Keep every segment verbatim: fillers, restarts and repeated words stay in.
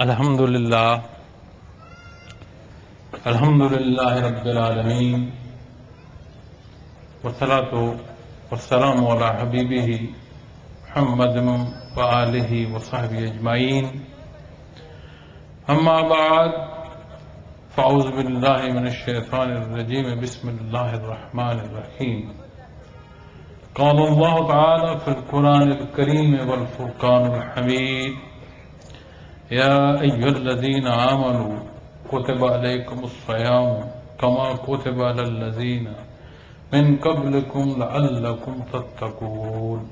الحمد للہ الحمد للہ رب العالمین والصلاة والسلام علی حبیبہ محمد وآلہ وصحبہ اجمعین اما بعد فاعوذ باللہ من الشیطان الرجیم بسم اللہ الرحمن الرحیم قال اللہ تعالی فی القرآن الکریم والفرقان الحمید یا ایھا الذین آمنوا کتب علیکم الصیام کما کتب علی الذین من قبلکم لعلکم تتقون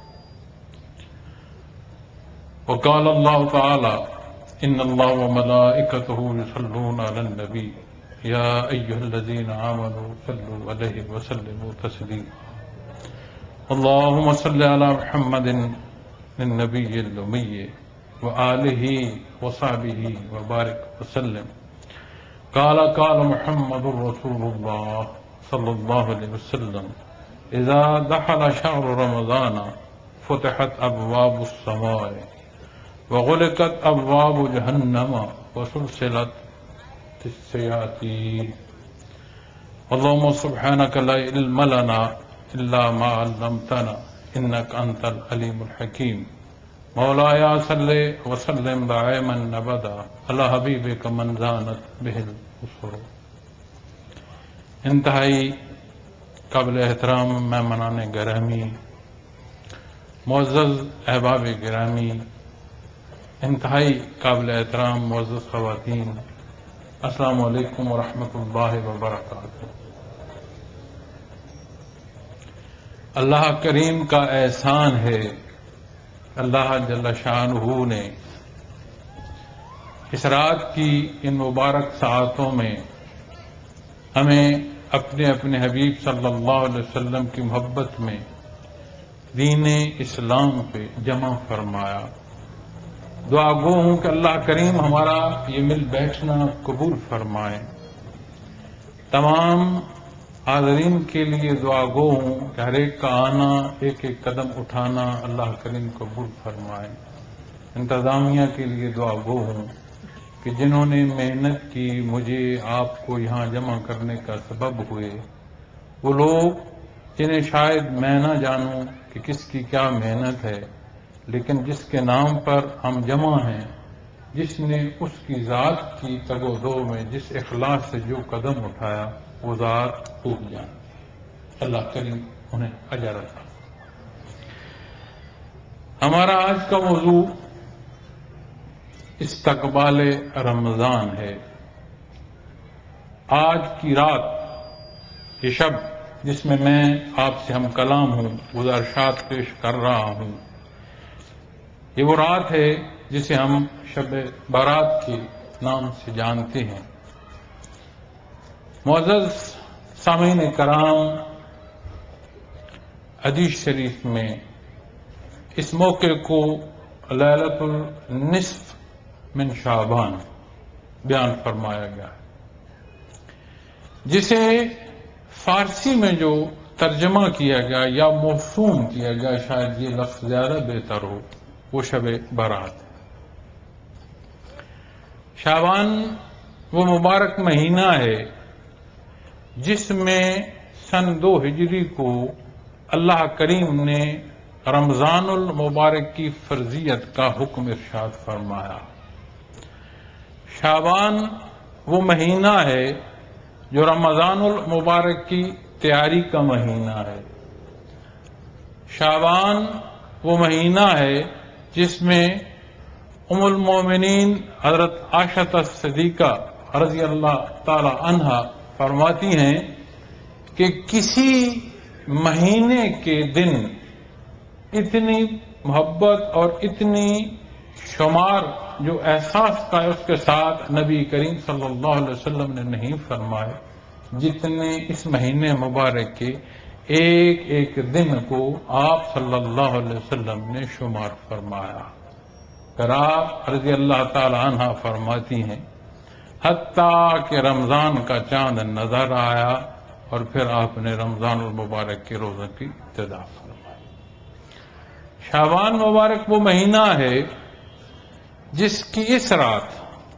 وقال اللہ تعالی ان اللہ وملائکتہ یصلون علی النبی یا ایھا الذین آمنوا صلوا علیہ وسلموا تسلیما اللہم صل علی محمد النبی الامی وآلہ وصحبہ وبارک وسلم قال قال محمد رسول اللہ صلی اللہ علیہ وسلم اذا دخل شهر رمضان فتحت ابواب السماء وغلقت ابواب جہنم وسلسلت الشیاطین اللهم سبحانك لا علم لنا الا ما علمتنا انك انت العلیم الحکیم مولایا صلی وسلم دائما ابدا علی حبیبک من زانت بہ البصر انتہائی قابل احترام مہمانان گرامی، معزز احباب گرامی، انتہائی قابل احترام معزز خواتین، السلام علیکم ورحمۃ اللہ وبرکاتہ۔ اللہ کریم کا احسان ہے، اللہ جل شانہ نے اس رات کی ان مبارک ساعتوں میں ہمیں اپنے اپنے حبیب صلی اللہ علیہ وسلم کی محبت میں دین اسلام پہ جمع فرمایا۔ دعا گو ہوں کہ اللہ کریم ہمارا یہ مل بیٹھنا قبول فرمائے۔ تمام حاضرین کے لیے دعا گو ہوں کہ ہر ایک کا آنا، ایک ایک قدم اٹھانا اللہ کریم قبول فرمائے۔ انتظامیہ کے لیے دعا گو ہوں کہ جنہوں نے محنت کی، مجھے آپ کو یہاں جمع کرنے کا سبب ہوئے، وہ لوگ جنہیں شاید میں نہ جانوں کہ کس کی کیا محنت ہے، لیکن جس کے نام پر ہم جمع ہیں، جس نے اس کی ذات کی تگ و دو میں جس اخلاص سے جو قدم اٹھایا، وہ ذات خوب جانتی، اللہ کریم انہیں اجر عطا۔ ہمارا آج کا موضوع استقبال رمضان ہے۔ آج کی رات، یہ شب جس میں میں آپ سے ہم کلام ہوں، گزارشات پیش کر رہا ہوں، یہ وہ رات ہے جسے ہم شب برات کے نام سے جانتے ہیں۔ معزز سامعین کرام، حدیث شریف میں اس موقع کو لیلۃ النصف من شعبان بیان فرمایا گیا ہے، جسے فارسی میں جو ترجمہ کیا گیا یا موسوم کیا گیا، شاید یہ لفظ زیادہ بہتر ہو، وہ شب برات ہے۔ شعبان وہ مبارک مہینہ ہے جس میں سن دو ہجری کو اللہ کریم نے رمضان المبارک کی فرضیت کا حکم ارشاد فرمایا۔ شعبان وہ مہینہ ہے جو رمضان المبارک کی تیاری کا مہینہ ہے۔ شعبان وہ مہینہ ہے جس میں ام المومنین حضرت عائشہ صدیقہ رضی اللہ تعالی عنہا فرماتی ہیں کہ کسی مہینے کے دن اتنی محبت اور اتنی شمار جو احساس کا ہے اس کے ساتھ نبی کریم صلی اللہ علیہ وسلم نے نہیں فرمائے جتنے اس مہینے مبارک کے ایک ایک دن کو آپ صلی اللہ علیہ وسلم نے شمار فرمایا۔ پھر آپ رضی اللہ تعالی عنہ فرماتی ہیں حتیٰ کہ رمضان کا چاند نظر آیا اور پھر آپ نے رمضان المبارک کے روزے کی ابتدا فرمائی۔ شعبان مبارک وہ مہینہ ہے جس کی اس رات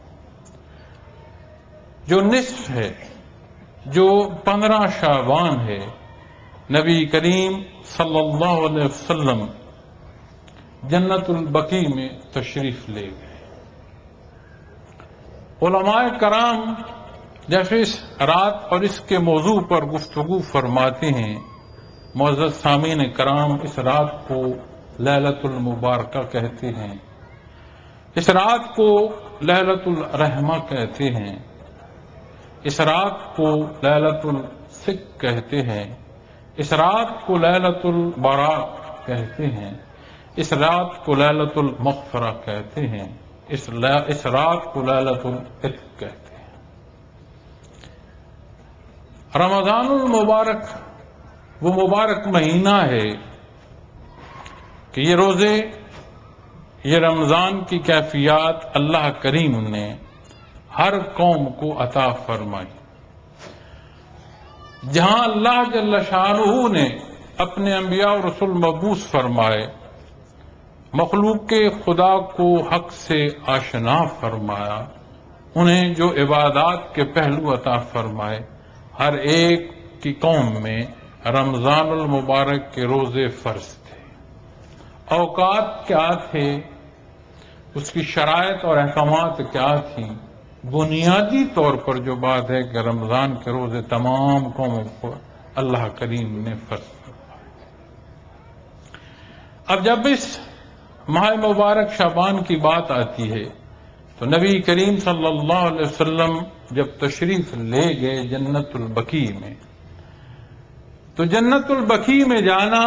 جو نصف ہے، جو پندرہ شعبان ہے، نبی کریم صلی اللہ علیہ وسلم جنت البقیع میں تشریف لے گئے۔ علماء کرام جب اس رات اور اس کے موضوع پر گفتگو فرماتے ہیں، معزز سامعین کرام، اس رات کو لیلۃ المبارکہ کہتے ہیں، اس رات کو لیلۃ الرحمہ کہتے ہیں، اس رات کو لیلۃ الصدق کہتے ہیں، اس رات کو لیلۃ البراء کہتے ہیں، اس رات کو لیلۃ المغفرہ کہتے ہیں، اس اس رات کو لیلۃ العتق کہتے ہیں۔ رمضان المبارک وہ مبارک مہینہ ہے کہ یہ روزے، یہ رمضان کی کیفیات اللہ کریم نے ہر قوم کو عطا فرمائی۔ جہاں اللہ جل شانہ نے اپنے انبیاء اور رسول مبعوث فرمائے، مخلوق کے خدا کو حق سے آشنا فرمایا، انہیں جو عبادات کے پہلو عطا فرمائے، ہر ایک کی قوم میں رمضان المبارک کے روزے فرض تھے۔ اوقات کیا تھے، اس کی شرائط اور احکامات کیا تھیں؟ بنیادی طور پر جو بات ہے کہ رمضان کے روزے تمام قوموں کو اللہ کریم نے فرض فرمائے۔ اب جب اس ماہ مبارک شعبان کی بات آتی ہے تو نبی کریم صلی اللہ علیہ وسلم جب تشریف لے گئے جنت البقیع میں، تو جنت البقیع میں جانا،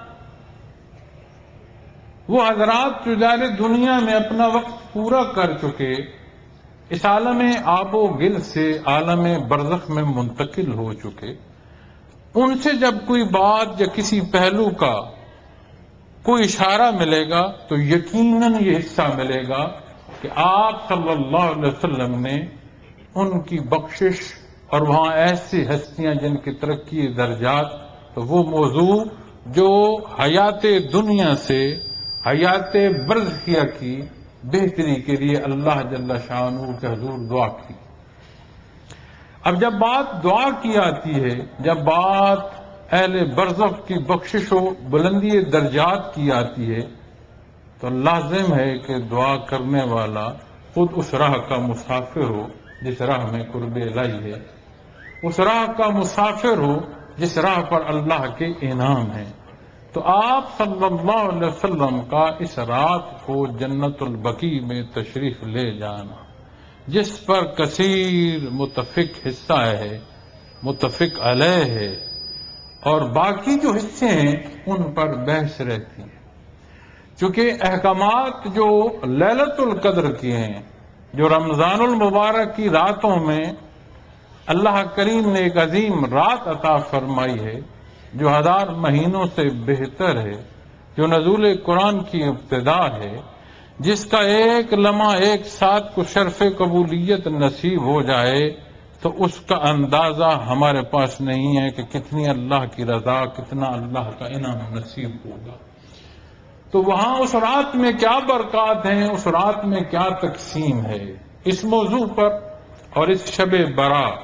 وہ حضرات جو ظاہر دنیا میں اپنا وقت پورا کر چکے، اس عالم آب و گل سے عالم برزخ میں منتقل ہو چکے، ان سے جب کوئی بات یا کسی پہلو کا کوئی اشارہ ملے گا تو یقیناً یہ حصہ ملے گا کہ آپ صلی اللہ علیہ وسلم نے ان کی بخشش، اور وہاں ایسی ہستیاں جن کی ترقی درجات، تو وہ موضوع جو حیات دنیا سے حیات برزخیہ کی بہتری کے لیے اللہ جل شانہ کے حضور دعا کی۔ اب جب بات دعا کی آتی ہے، جب بات اہل برزخ کی بخشش و بلندی درجات کی آتی ہے، تو لازم ہے کہ دعا کرنے والا خود اس راہ کا مسافر ہو جس راہ میں قرب الہی ہے، اس راہ کا مسافر ہو جس راہ پر اللہ کے انعام ہیں۔ تو آپ صلی اللہ علیہ وسلم کا اس رات کو جنت البقیع میں تشریف لے جانا، جس پر کثیر متفق حصہ ہے، متفق علیہ ہے، اور باقی جو حصے ہیں ان پر بحث رہتی ہے، چونکہ احکامات جو لیلۃ القدر کی ہیں، جو رمضان المبارک کی راتوں میں اللہ کریم نے ایک عظیم رات عطا فرمائی ہے، جو ہزار مہینوں سے بہتر ہے، جو نزول قرآن کی ابتدا ہے، جس کا ایک لمحہ ایک ساتھ کو شرف قبولیت نصیب ہو جائے تو اس کا اندازہ ہمارے پاس نہیں ہے کہ کتنی اللہ کی رضا، کتنا اللہ کا انعام نصیب ہوگا۔ تو وہاں اس رات میں کیا برکات ہیں، اس رات میں کیا تقسیم ہے، اس موضوع پر اور اس شب برات،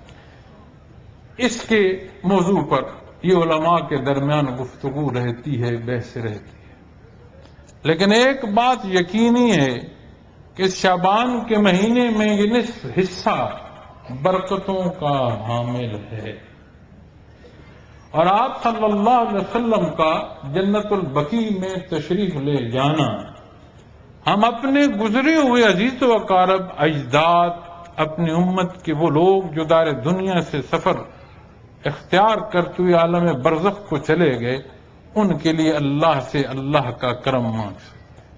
اس کے موضوع پر یہ علماء کے درمیان گفتگو رہتی ہے، بحث رہتی ہے۔ لیکن ایک بات یقینی ہے کہ اس شعبان کے مہینے میں یہ نصف حصہ برکتوں کا حامل ہے، اور آپ صلی اللہ علیہ وسلم کا جنت البقیع میں تشریف لے جانا، ہم اپنے گزرے ہوئے عزیز و اقارب، اجداد، اپنی امت کے وہ لوگ جو دار دنیا سے سفر اختیار کرتے ہوئے عالم برزخ کو چلے گئے، ان کے لیے اللہ سے اللہ کا کرم مانگ سکتے۔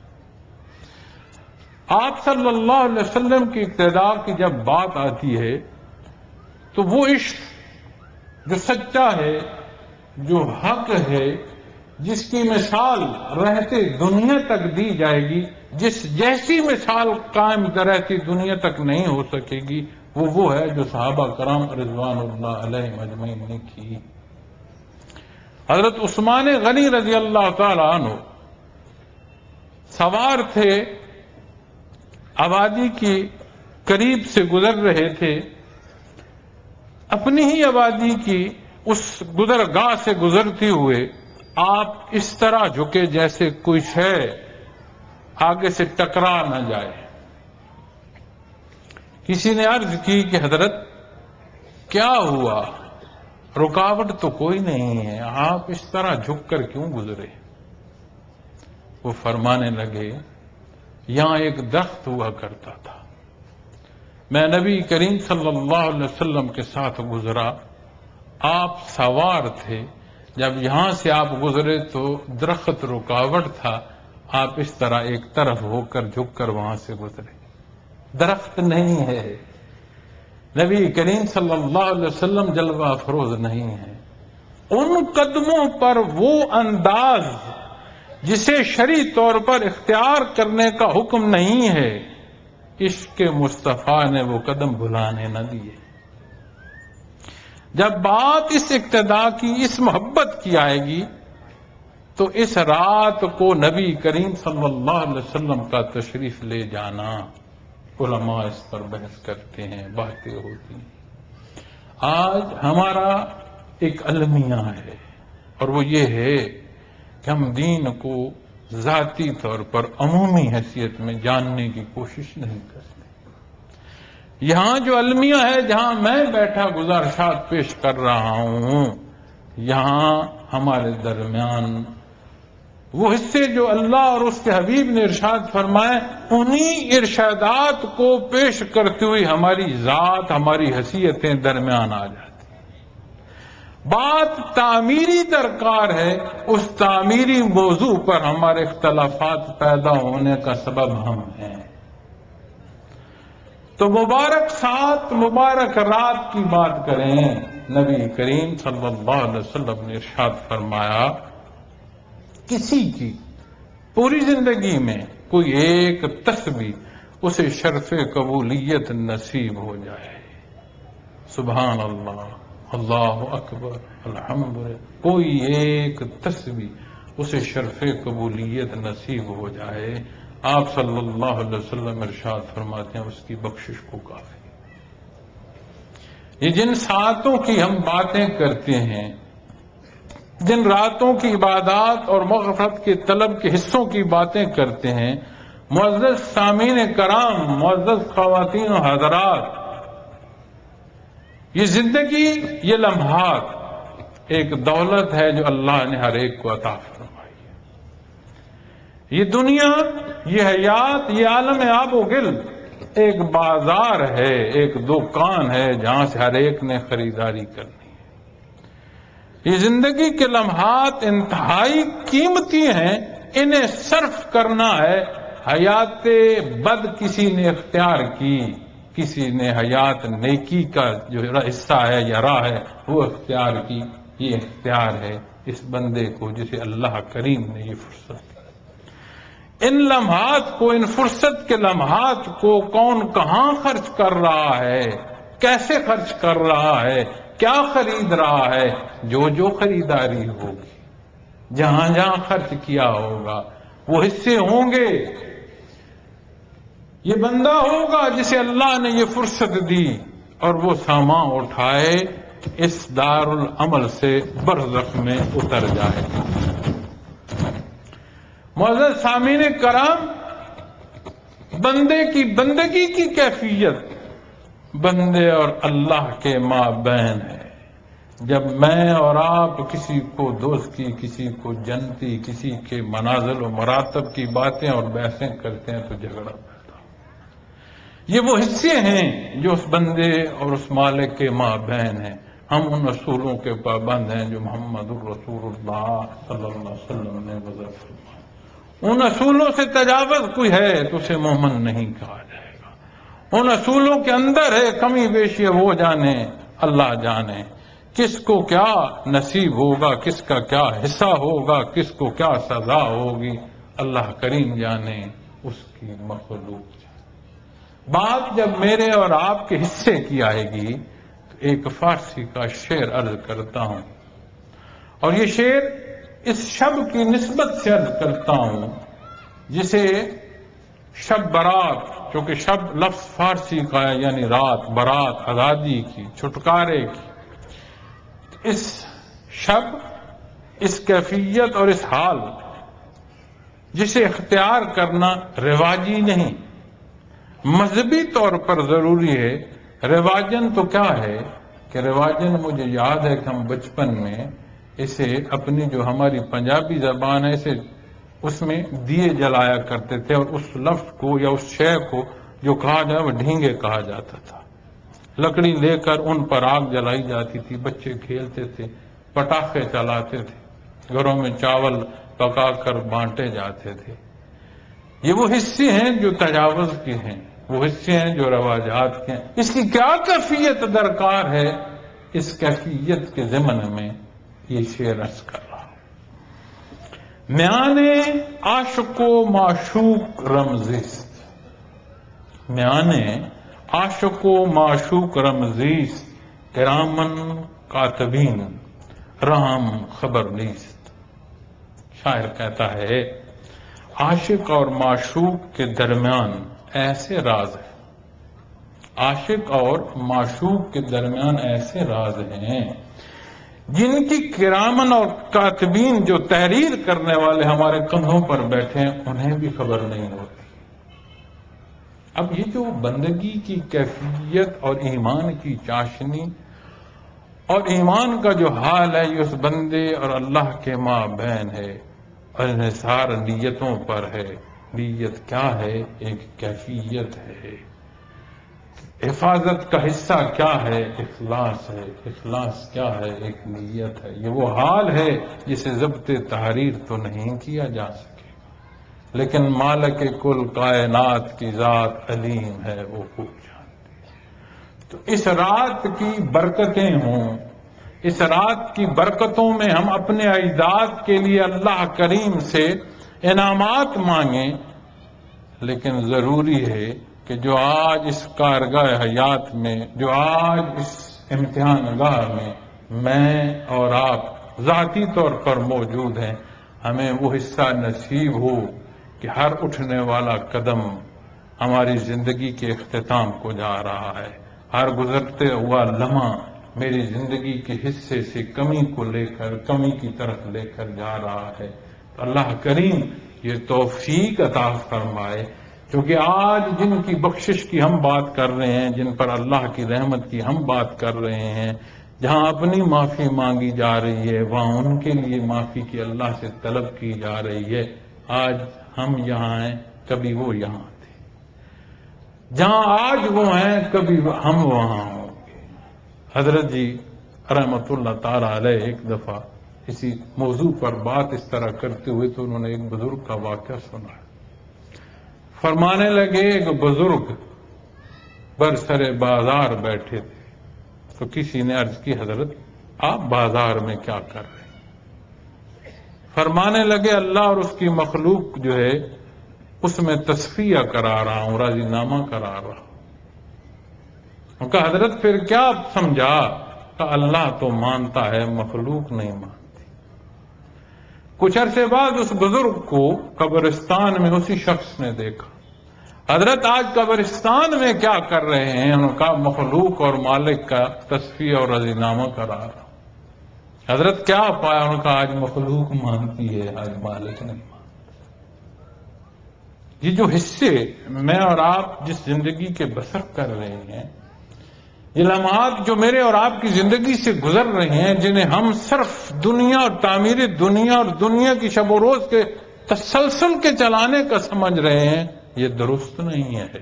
آپ صلی اللہ علیہ وسلم کی اقتداء کی جب بات آتی ہے تو وہ عشق جو سچا ہے، جو حق ہے، جس کی مثال رہتے دنیا تک دی جائے گی، جس جیسی مثال قائم رہتی دنیا تک نہیں ہو سکے گی، وہ وہ ہے جو صحابہ کرام رضوان اللہ علیہ اجمعین نے کی۔ حضرت عثمان غنی رضی اللہ تعالی عنہ سوار تھے آبادی کی قریب سے گزر رہے تھے، اپنی ہی آبادی کی اس گزرگاہ سے گزرتے ہوئے آپ اس طرح جھکے جیسے کوئی شے آگے سے ٹکرا نہ جائے۔ کسی نے عرض کی کہ حضرت کیا ہوا؟ رکاوٹ تو کوئی نہیں ہے، آپ اس طرح جھک کر کیوں گزرے؟ وہ فرمانے لگے یہاں ایک درخت ہوا کرتا تھا، میں نبی کریم صلی اللہ علیہ وسلم کے ساتھ گزرا، آپ سوار تھے، جب یہاں سے آپ گزرے تو درخت رکاوٹ تھا، آپ اس طرح ایک طرف ہو کر جھک کر وہاں سے گزرے۔ درخت نہیں ہے، نبی کریم صلی اللہ علیہ وسلم جلوہ افروز نہیں ہے، ان قدموں پر وہ انداز جسے شرعی طور پر اختیار کرنے کا حکم نہیں ہے، عشق مصطفیٰ نے وہ قدم بھلانے نہ دیے۔ جب بات اس اقتداء کی، اس محبت کی آئے گی تو اس رات کو نبی کریم صلی اللہ علیہ وسلم کا تشریف لے جانا، علماء اس پر بحث کرتے ہیں، باتیں ہوتی ہیں۔ آج ہمارا ایک المیہ ہے، اور وہ یہ ہے کہ ہم دین کو ذاتی طور پر عمومی حیثیت میں جاننے کی کوشش نہیں کرتے۔ یہاں جو المیہ ہے، جہاں میں بیٹھا گزارشات پیش کر رہا ہوں، یہاں ہمارے درمیان وہ حصے جو اللہ اور اس کے حبیب نے ارشاد فرمائے، انہی ارشادات کو پیش کرتے ہوئے ہماری ذات، ہماری حیثیتیں درمیان آ جاتی۔ بات تعمیری درکار ہے، اس تعمیری موضوع پر ہمارے اختلافات پیدا ہونے کا سبب ہم ہیں۔ تو مبارک سات، مبارک رات کی بات کریں، نبی کریم صلی اللہ علیہ وسلم نے ارشاد فرمایا کسی کی پوری زندگی میں کوئی ایک تسبیح اسے شرف قبولیت نصیب ہو جائے، سبحان اللہ، اللہ اکبر، الحمدللہ، کوئی ایک تسبیح اسے شرف قبولیت نصیب ہو جائے، آپ صلی اللہ علیہ وسلم ارشاد فرماتے ہیں اس کی بخشش کو کافی۔ یہ جن ساتوں کی ہم باتیں کرتے ہیں، جن راتوں کی عبادات اور مغفرت کے طلب کے حصوں کی باتیں کرتے ہیں، معزز سامعین کرام، معزز خواتین و حضرات، یہ زندگی، یہ لمحات ایک دولت ہے جو اللہ نے ہر ایک کو عطا فرمائی ہے۔ یہ دنیا، یہ حیات، یہ عالم آب و گل ایک بازار ہے، ایک دکان ہے جہاں سے ہر ایک نے خریداری کرنی۔ یہ زندگی کے لمحات انتہائی قیمتی ہیں، انہیں صرف کرنا ہے۔ حیات بد کسی نے اختیار کی، کسی نے حیات نیکی کا جو حصہ ہے یا راہ ہے وہ اختیار کی، یہ اختیار ہے اس بندے کو جسے اللہ کریم نے یہ فرصت دی۔ ان لمحات کو، ان فرصت کے لمحات کو کون کہاں خرچ کر رہا ہے، کیسے خرچ کر رہا ہے، کیا خرید رہا ہے، جو جو خریداری ہوگی، جہاں جہاں خرچ کیا ہوگا وہ حصے ہوں گے۔ یہ بندہ ہوگا جسے اللہ نے یہ فرصت دی اور وہ سامان اٹھائے اس دار العمل سے برزخ میں اتر جائے۔ معزز سامعین کرام، بندے کی بندگی کی کیفیت بندے اور اللہ کے مابین ہے۔ جب میں اور آپ کسی کو دوستی، کسی کو جنتی، کسی کے منازل و مراتب کی باتیں اور بحثیں کرتے ہیں تو جھگڑا پیدا ہوتا۔ یہ وہ حصے ہیں جو اس بندے اور اس مالک کے مابین ہیں۔ ہم ان اصولوں کے پابند ہیں جو محمد الرسول اللہ صلی اللہ علیہ وسلم نے وضع فرمائے۔ ان اصولوں سے تجاوز کوئی ہے تو اسے مومن نہیں کہا جائے گا۔ ان اصولوں کے اندر ہے کمی بیشی، وہ جانے، اللہ جانے کس کو کیا نصیب ہوگا، کس کا کیا حصہ ہوگا، کس کو کیا سزا ہوگی، اللہ کریم جانے، اس کی مخلوق جانے۔ بات جب میرے اور آپ کے حصے کی آئے گی تو ایک فارسی کا شعر عرض کرتا ہوں، اور یہ شعر اس شب کی نسبت سے عرض کرتا ہوں جسے شب برات، چونکہ شب لفظ فارسی کا ہے یعنی رات، برات آزادی کی، چھٹکارے کی. اس شب، اس کیفیت اور اس حال جسے اختیار کرنا رواجی نہیں، مذہبی طور پر ضروری ہے. رواجن تو کیا ہے کہ رواجن مجھے یاد ہے کہ ہم بچپن میں اسے اپنی جو ہماری پنجابی زبان ہے اسے اس میں دیے جلایا کرتے تھے، اور اس لفظ کو یا اس شے کو جو کہا جائے وہ ڈھینگے کہا جاتا تھا. لکڑی لے کر ان پر آگ جلائی جاتی تھی، بچے کھیلتے تھے، پٹاخے چلاتے تھے، گھروں میں چاول پکا کر بانٹے جاتے تھے. یہ وہ حصے ہیں جو تجاوز کے ہیں، وہ حصے ہیں جو رواجات کے ہیں. اس کی کیا کیفیت درکار ہے، اس کیفیت کے ضمن میں یہ شعر عرض کر رہا ہوں. میانے عاشق و معشوق رمزیست، میانے عاشق و معشوق رمزیست، کرامن کاتبین رحم خبر نیست. شاعر کہتا ہے عاشق اور معشوق کے درمیان ایسے راز ہیں، عاشق اور معشوق کے درمیان ایسے راز ہیں جن کی کرامن اور کاتبین، جو تحریر کرنے والے ہمارے کندھوں پر بیٹھے ہیں، انہیں بھی خبر نہیں ہوتی. اب یہ جو بندگی کی کیفیت اور ایمان کی چاشنی اور ایمان کا جو حال ہے، یہ اس بندے اور اللہ کے مابین ہے، اور انحصار نیتوں پر ہے. نیت کیا ہے؟ ایک کیفیت ہے. حفاظت کا حصہ کیا ہے؟ اخلاص ہے. اخلاص کیا ہے؟ ایک نیت ہے. یہ وہ حال ہے جسے ضبط تحریر تو نہیں کیا جا سکے گا، لیکن مالک کل کائنات کی ذات علیم ہے، وہ خوب جانتی ہے. تو اس رات کی برکتیں ہوں، اس رات کی برکتوں میں ہم اپنے اجداد کے لیے اللہ کریم سے انعامات مانگیں، لیکن ضروری ہے کہ جو آج اس کارگاہ حیات میں، جو آج اس امتحان گاہ میں میں اور آپ ذاتی طور پر موجود ہیں، ہمیں وہ حصہ نصیب ہو کہ ہر اٹھنے والا قدم ہماری زندگی کے اختتام کو جا رہا ہے، ہر گزرتے ہوا لمحہ میری زندگی کے حصے سے کمی کو لے کر، کمی کی طرف لے کر جا رہا ہے. تو اللہ کریم یہ توفیق عطا فرمائے، کیونکہ آج جن کی بخشش کی ہم بات کر رہے ہیں، جن پر اللہ کی رحمت کی ہم بات کر رہے ہیں، جہاں اپنی معافی مانگی جا رہی ہے، وہاں ان کے لیے معافی کی اللہ سے طلب کی جا رہی ہے. آج ہم یہاں ہیں، کبھی وہ یہاں تھے. جہاں آج وہ ہیں، کبھی ہم وہاں ہوں گے. حضرت جی رحمت اللہ تعالی علیہ ایک دفعہ اسی موضوع پر بات اس طرح کرتے ہوئے تو انہوں نے ایک بزرگ کا واقعہ سنا. فرمانے لگے ایک بزرگ برسر بازار بیٹھے تھے، تو کسی نے عرض کی حضرت آپ بازار میں کیا کر رہے ہیں؟ فرمانے لگے اللہ اور اس کی مخلوق جو ہے اس میں تصفیہ کرا رہا ہوں، راضی نامہ کرا رہا ہوں. ان کا حضرت پھر کیا سمجھا؟ کہ اللہ تو مانتا ہے، مخلوق نہیں مانتی. کچھ عرصے بعد اس بزرگ کو قبرستان میں اسی شخص نے دیکھا. حضرت آج قبرستان میں کیا کر رہے ہیں؟ انہوں کا مخلوق اور مالک کا تصفیہ اور رضی نامہ کرا رہا. حضرت کیا پایا؟ انہوں کا آج مخلوق مانتی ہے، آج مالک نہیں مانتا. یہ جو حصے میں اور آپ جس زندگی کے بسر کر رہے ہیں، یہ لمحات جو میرے اور آپ کی زندگی سے گزر رہے ہیں، جنہیں ہم صرف دنیا اور تعمیر دنیا اور دنیا کی شب و روز کے تسلسل کے چلانے کا سمجھ رہے ہیں، یہ درست نہیں ہے.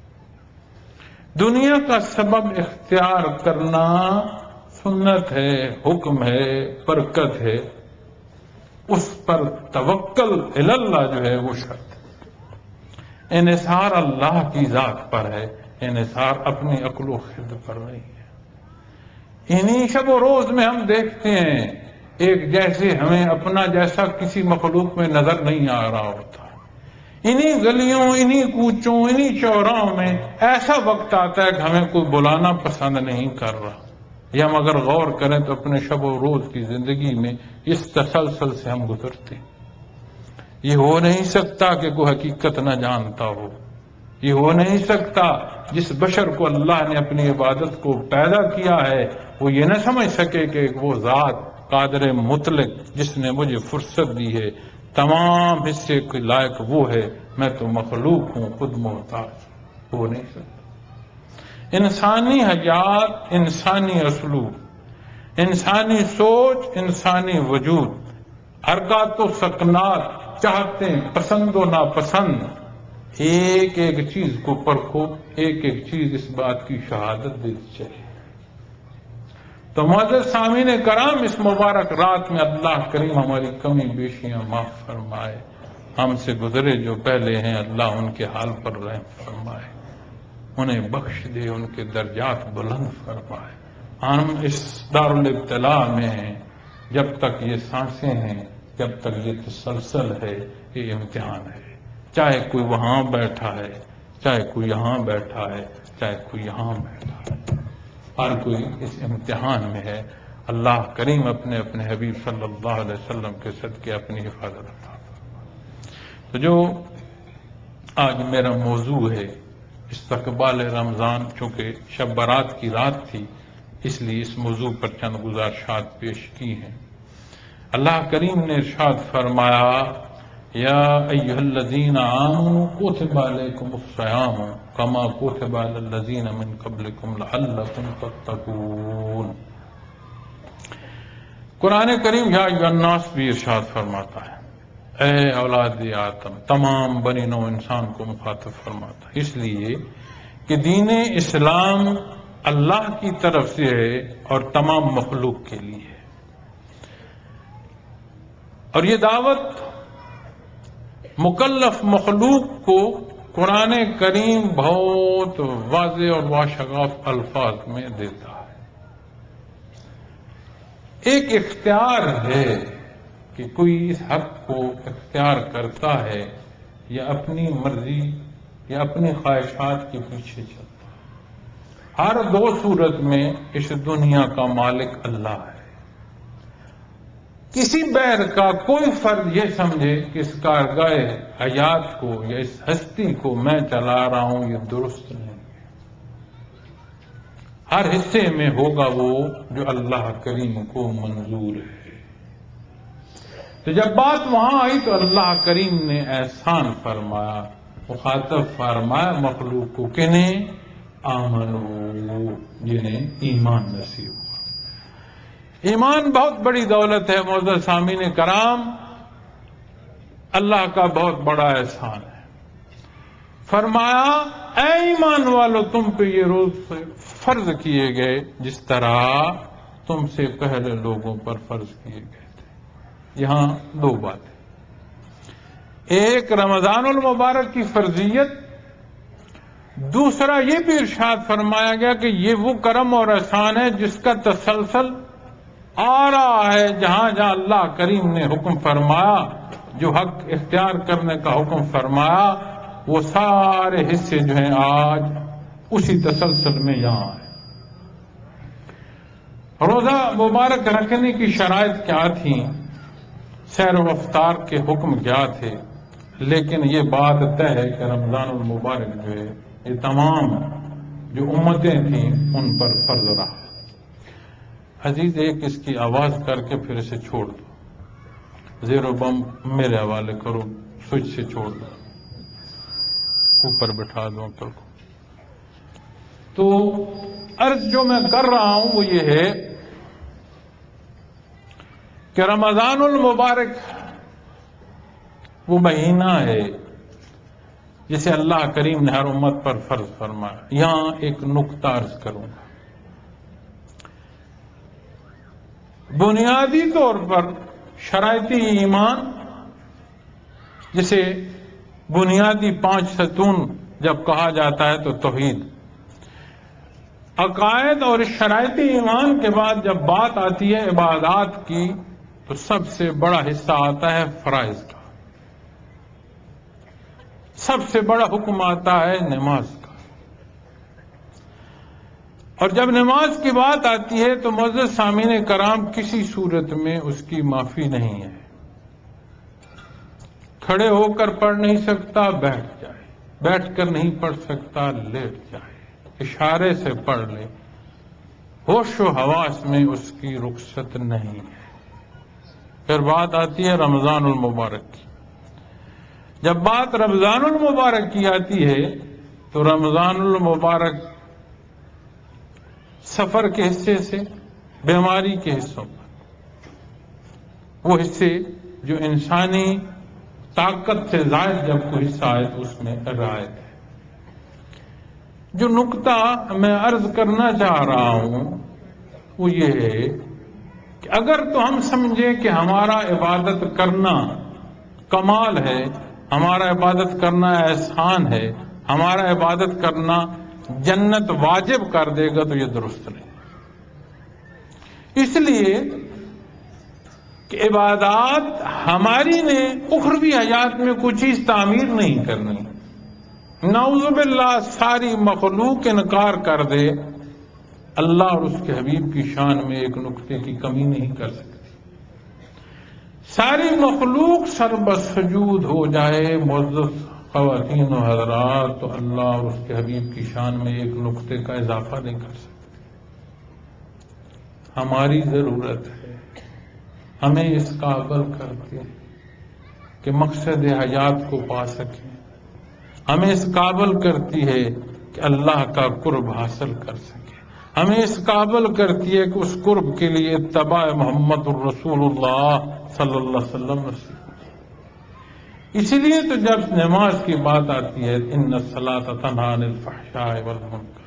دنیا کا سبب اختیار کرنا سنت ہے، حکم ہے، برکت ہے. اس پر توکل اللہ جو ہے وہ شرط ہے. انحصار اللہ کی ذات پر ہے، انحصار اپنی عقل و خرد پر نہیں ہے. انہی شب و روز میں ہم دیکھتے ہیں ایک جیسے ہمیں اپنا جیسا کسی مخلوق میں نظر نہیں آ رہا ہوتا. انہی گلیوں، انہی کوچوں، انہی چوراہوں میں ایسا وقت آتا ہے کہ ہمیں کوئی بلانا پسند نہیں کر رہا. یہ ہم اگر غور کریں تو اپنے شب و روز کی زندگی میں اس تسلسل سے ہم گزرتے ہیں. یہ ہو نہیں سکتا کہ کوئی حقیقت نہ جانتا ہو، یہ ہو نہیں سکتا جس بشر کو اللہ نے اپنی عبادت کو پیدا کیا ہے وہ یہ نہ سمجھ سکے کہ وہ ذات قادر مطلق جس نے مجھے فرصت دی ہے، تمام حصے کے لائق وہ ہے، میں تو مخلوق ہوں، خود محتاج، ہو نہیں سکتا۔ انسانی حیات، انسانی اسلوب، انسانی سوچ، انسانی وجود، حرکات و سکنات، چاہتے پسند و ناپسند، ایک ایک چیز کو پرکھو، ایک ایک چیز اس بات کی شہادت دیتی چاہیے۔ تو معزز سامعین کرام، اس مبارک رات میں اللہ کریم ہماری کمی بیشیاں معاف فرمائے، ہم سے گزرے جو پہلے ہیں اللہ ان کے حال پر رحم فرمائے، انہیں بخش دے، ان کے درجات بلند فرمائے۔ ہم اس دارالابتلاء میں ہیں، جب تک یہ سانسیں ہیں، جب تک یہ تسلسل ہے، یہ امتحان ہے، چاہے کوئی وہاں بیٹھا ہے، چاہے کوئی یہاں بیٹھا ہے، چاہے کوئی یہاں بیٹھا ہے، ہر کوئی اس امتحان میں ہے۔ اللہ کریم اپنے اپنے حبیب صلی اللہ علیہ وسلم کے صدقے اپنی حفاظت عطا فرمائے۔ تو جو آج میرا موضوع ہے استقبال رمضان، چونکہ شب برات کی رات تھی اس لیے اس موضوع پر چند گزارشات پیش کی ہیں۔ اللہ کریم نے ارشاد فرمایا، یا ایھا الذین آمنوا کتب علیکم الصیام کما کتب علی الذین من قبلکم لعلکم تتقون۔ قرآن کریم یا ایھا الناس بھی ارشاد فرماتا ہے، اے اولاد آدم، تمام بنی نوع انسان کو مخاطب فرماتا ہے، اس لیے کہ دین اسلام اللہ کی طرف سے ہے اور تمام مخلوق کے لیے ہے، اور یہ دعوت مکلف مخلوق کو قرآن کریم بہت واضح اور واشگاف الفاظ میں دیتا ہے۔ ایک اختیار ہے کہ کوئی اس حق کو اختیار کرتا ہے یا اپنی مرضی یا اپنی خواہشات کے پیچھے چلتا ہے۔ ہر دو صورت میں اس دنیا کا مالک اللہ ہے۔ کسی بیر کا کوئی فرد یہ سمجھے کہ اس کارگاہ حیات کو یا اس ہستی کو میں چلا رہا ہوں، یہ درست نہیں۔ ہر حصے میں ہوگا وہ جو اللہ کریم کو منظور ہے۔ تو جب بات وہاں آئی تو اللہ کریم نے احسان فرمایا، مخاطب فرمایا مخلوق کو، کنہیں؟ آمنو، جنہیں ایمان نصیب ہوا۔ ایمان بہت بڑی دولت ہے معزز سامعین کرام، اللہ کا بہت بڑا احسان ہے۔ فرمایا، اے ایمان والو، تم پہ یہ روز فرض کیے گئے جس طرح تم سے پہلے لوگوں پر فرض کیے گئے تھے۔ یہاں دو باتیں، ایک رمضان المبارک کی فرضیت، دوسرا یہ بھی ارشاد فرمایا گیا کہ یہ وہ کرم اور احسان ہے جس کا تسلسل آ رہا ہے، جہاں جہاں اللہ کریم نے حکم فرمایا، جو حق اختیار کرنے کا حکم فرمایا، وہ سارے حصے جو ہیں آج اسی تسلسل میں یہاں ہیں۔ روزہ مبارک رکھنے کی شرائط کیا تھیں، سیر و افطار کے حکم کیا تھے، لیکن یہ بات طے ہے کہ رمضان المبارک جو ہے یہ تمام جو امتیں تھیں ان پر فرض رہا۔ عزیز، ایک اس کی آواز کر کے پھر اسے چھوڑ دو، زیر و بم میرے حوالے کرو، سوئچ سے چھوڑ دو، اوپر بٹھا دو عقل کو۔ تو عرض جو میں کر رہا ہوں وہ یہ ہے کہ رمضان المبارک وہ مہینہ ہے جسے اللہ کریم نے ہر امت پر فرض فرمایا۔ یہاں ایک نقطہ عرض کروں گا، بنیادی طور پر شرائط ایمان، جسے بنیادی پانچ ستون جب کہا جاتا ہے تو توحید، عقائد اور شرائط ایمان کے بعد جب بات آتی ہے عبادات کی تو سب سے بڑا حصہ آتا ہے فرائض کا، سب سے بڑا حکم آتا ہے نماز کا۔ اور جب نماز کی بات آتی ہے تو معزز سامعین کرام کسی صورت میں اس کی معافی نہیں ہے۔ کھڑے ہو کر پڑھ نہیں سکتا بیٹھ جائے، بیٹھ کر نہیں پڑھ سکتا لیٹ جائے، اشارے سے پڑھ لے، ہوش و حواس میں اس کی رخصت نہیں ہے۔ پھر بات آتی ہے رمضان المبارک کی۔ جب بات رمضان المبارک کی آتی ہے تو رمضان المبارک سفر کے حصے سے بیماری کے حصوں پر، وہ حصے جو انسانی طاقت سے زائد جب کوئی حصہ آئے تو اس میں رعایت ہے۔ جو نقطہ میں عرض کرنا چاہ رہا ہوں وہ یہ ہے کہ اگر تو ہم سمجھیں کہ ہمارا عبادت کرنا کمال ہے، ہمارا عبادت کرنا احسان ہے، ہمارا عبادت کرنا جنت واجب کر دے گا تو یہ درست نہیں۔ اس لیے کہ عبادات ہماری نے اخروی حیات میں کوئی چیز تعمیر نہیں کرنی۔ نعوذ باللہ ساری مخلوق انکار کر دے، اللہ اور اس کے حبیب کی شان میں ایک نقطے کی کمی نہیں کر سکتی۔ ساری مخلوق سر بسجود ہو جائے معزز خواتین و حضرات، تو اللہ اور اس کے حبیب کی شان میں ایک نقطے کا اضافہ نہیں کر سکتے۔ ہماری ضرورت ہے، ہمیں اس قابل کرتے ہیں کہ مقصد حیات کو پا سکیں، ہمیں اس قابل کرتی ہے کہ اللہ کا قرب حاصل کر سکیں، ہمیں اس قابل کرتی ہے کہ اس قرب کے لیے اتباع محمد الرسول اللہ صلی اللہ علیہ وسلم نصیب ہو۔ اسی لیے تو جب نماز کی بات آتی ہے ان الصلاۃ تنہی عن الفحشاء والمنکر،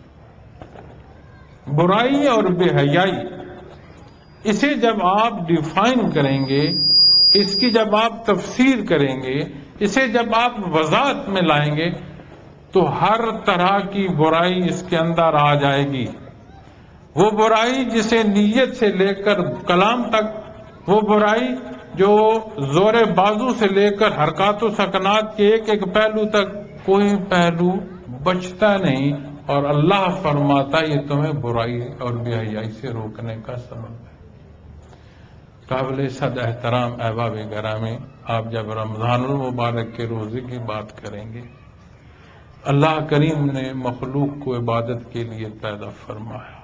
برائی اور بے حیائی، اسے جب آپ ڈیفائن کریں گے، اس کی جب آپ تفسیر کریں گے، اسے جب آپ وضاحت میں لائیں گے تو ہر طرح کی برائی اس کے اندر آ جائے گی۔ وہ برائی جسے نیت سے لے کر کلام تک، وہ برائی جو زور بازو سے لے کر حرکات و سکنات کے ایک ایک پہلو تک کوئی پہلو بچتا نہیں، اور اللہ فرماتا یہ تمہیں برائی اور بے حیائی سے روکنے کا سبب ہے۔ قابل صد احترام احباب گرامی، آپ جب رمضان المبارک کے روزے کی بات کریں گے، اللہ کریم نے مخلوق کو عبادت کے لیے پیدا فرمایا۔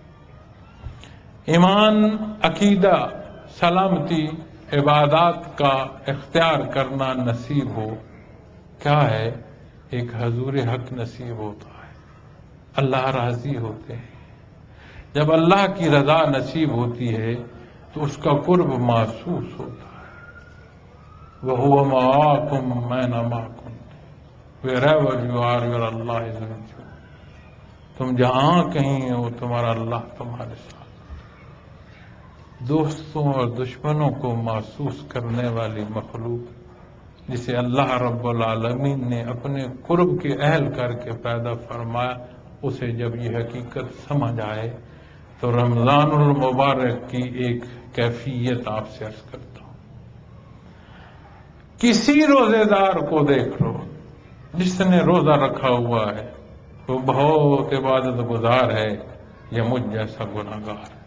ایمان، عقیدہ، سلامتی، عبادات کا اختیار کرنا نصیب ہو، کیا ہے؟ ایک حضور حق نصیب ہوتا ہے، اللہ راضی ہوتے ہیں۔ جب اللہ کی رضا نصیب ہوتی ہے تو اس کا قرب محسوس ہوتا ہے۔ وَهُوَ مَعَاكُمْ أَيْنَمَا كُنتُمْ wherever you are your Allah is with you۔ تم جہاں کہیں ہو تمہارا اللہ تمہارے ساتھ۔ دوستوں اور دشمنوں کو محسوس کرنے والی مخلوق جسے اللہ رب العالمین نے اپنے قرب کے اہل کر کے پیدا فرمایا، اسے جب یہ حقیقت سمجھ آئے تو رمضان المبارک کی ایک کیفیت آپ سے عرض کرتا ہوں۔ کسی روزے دار کو دیکھ لو جس نے روزہ رکھا ہوا ہے، وہ بہت عبادت گزار ہے یا مجھ جیسا گناہگار ہے۔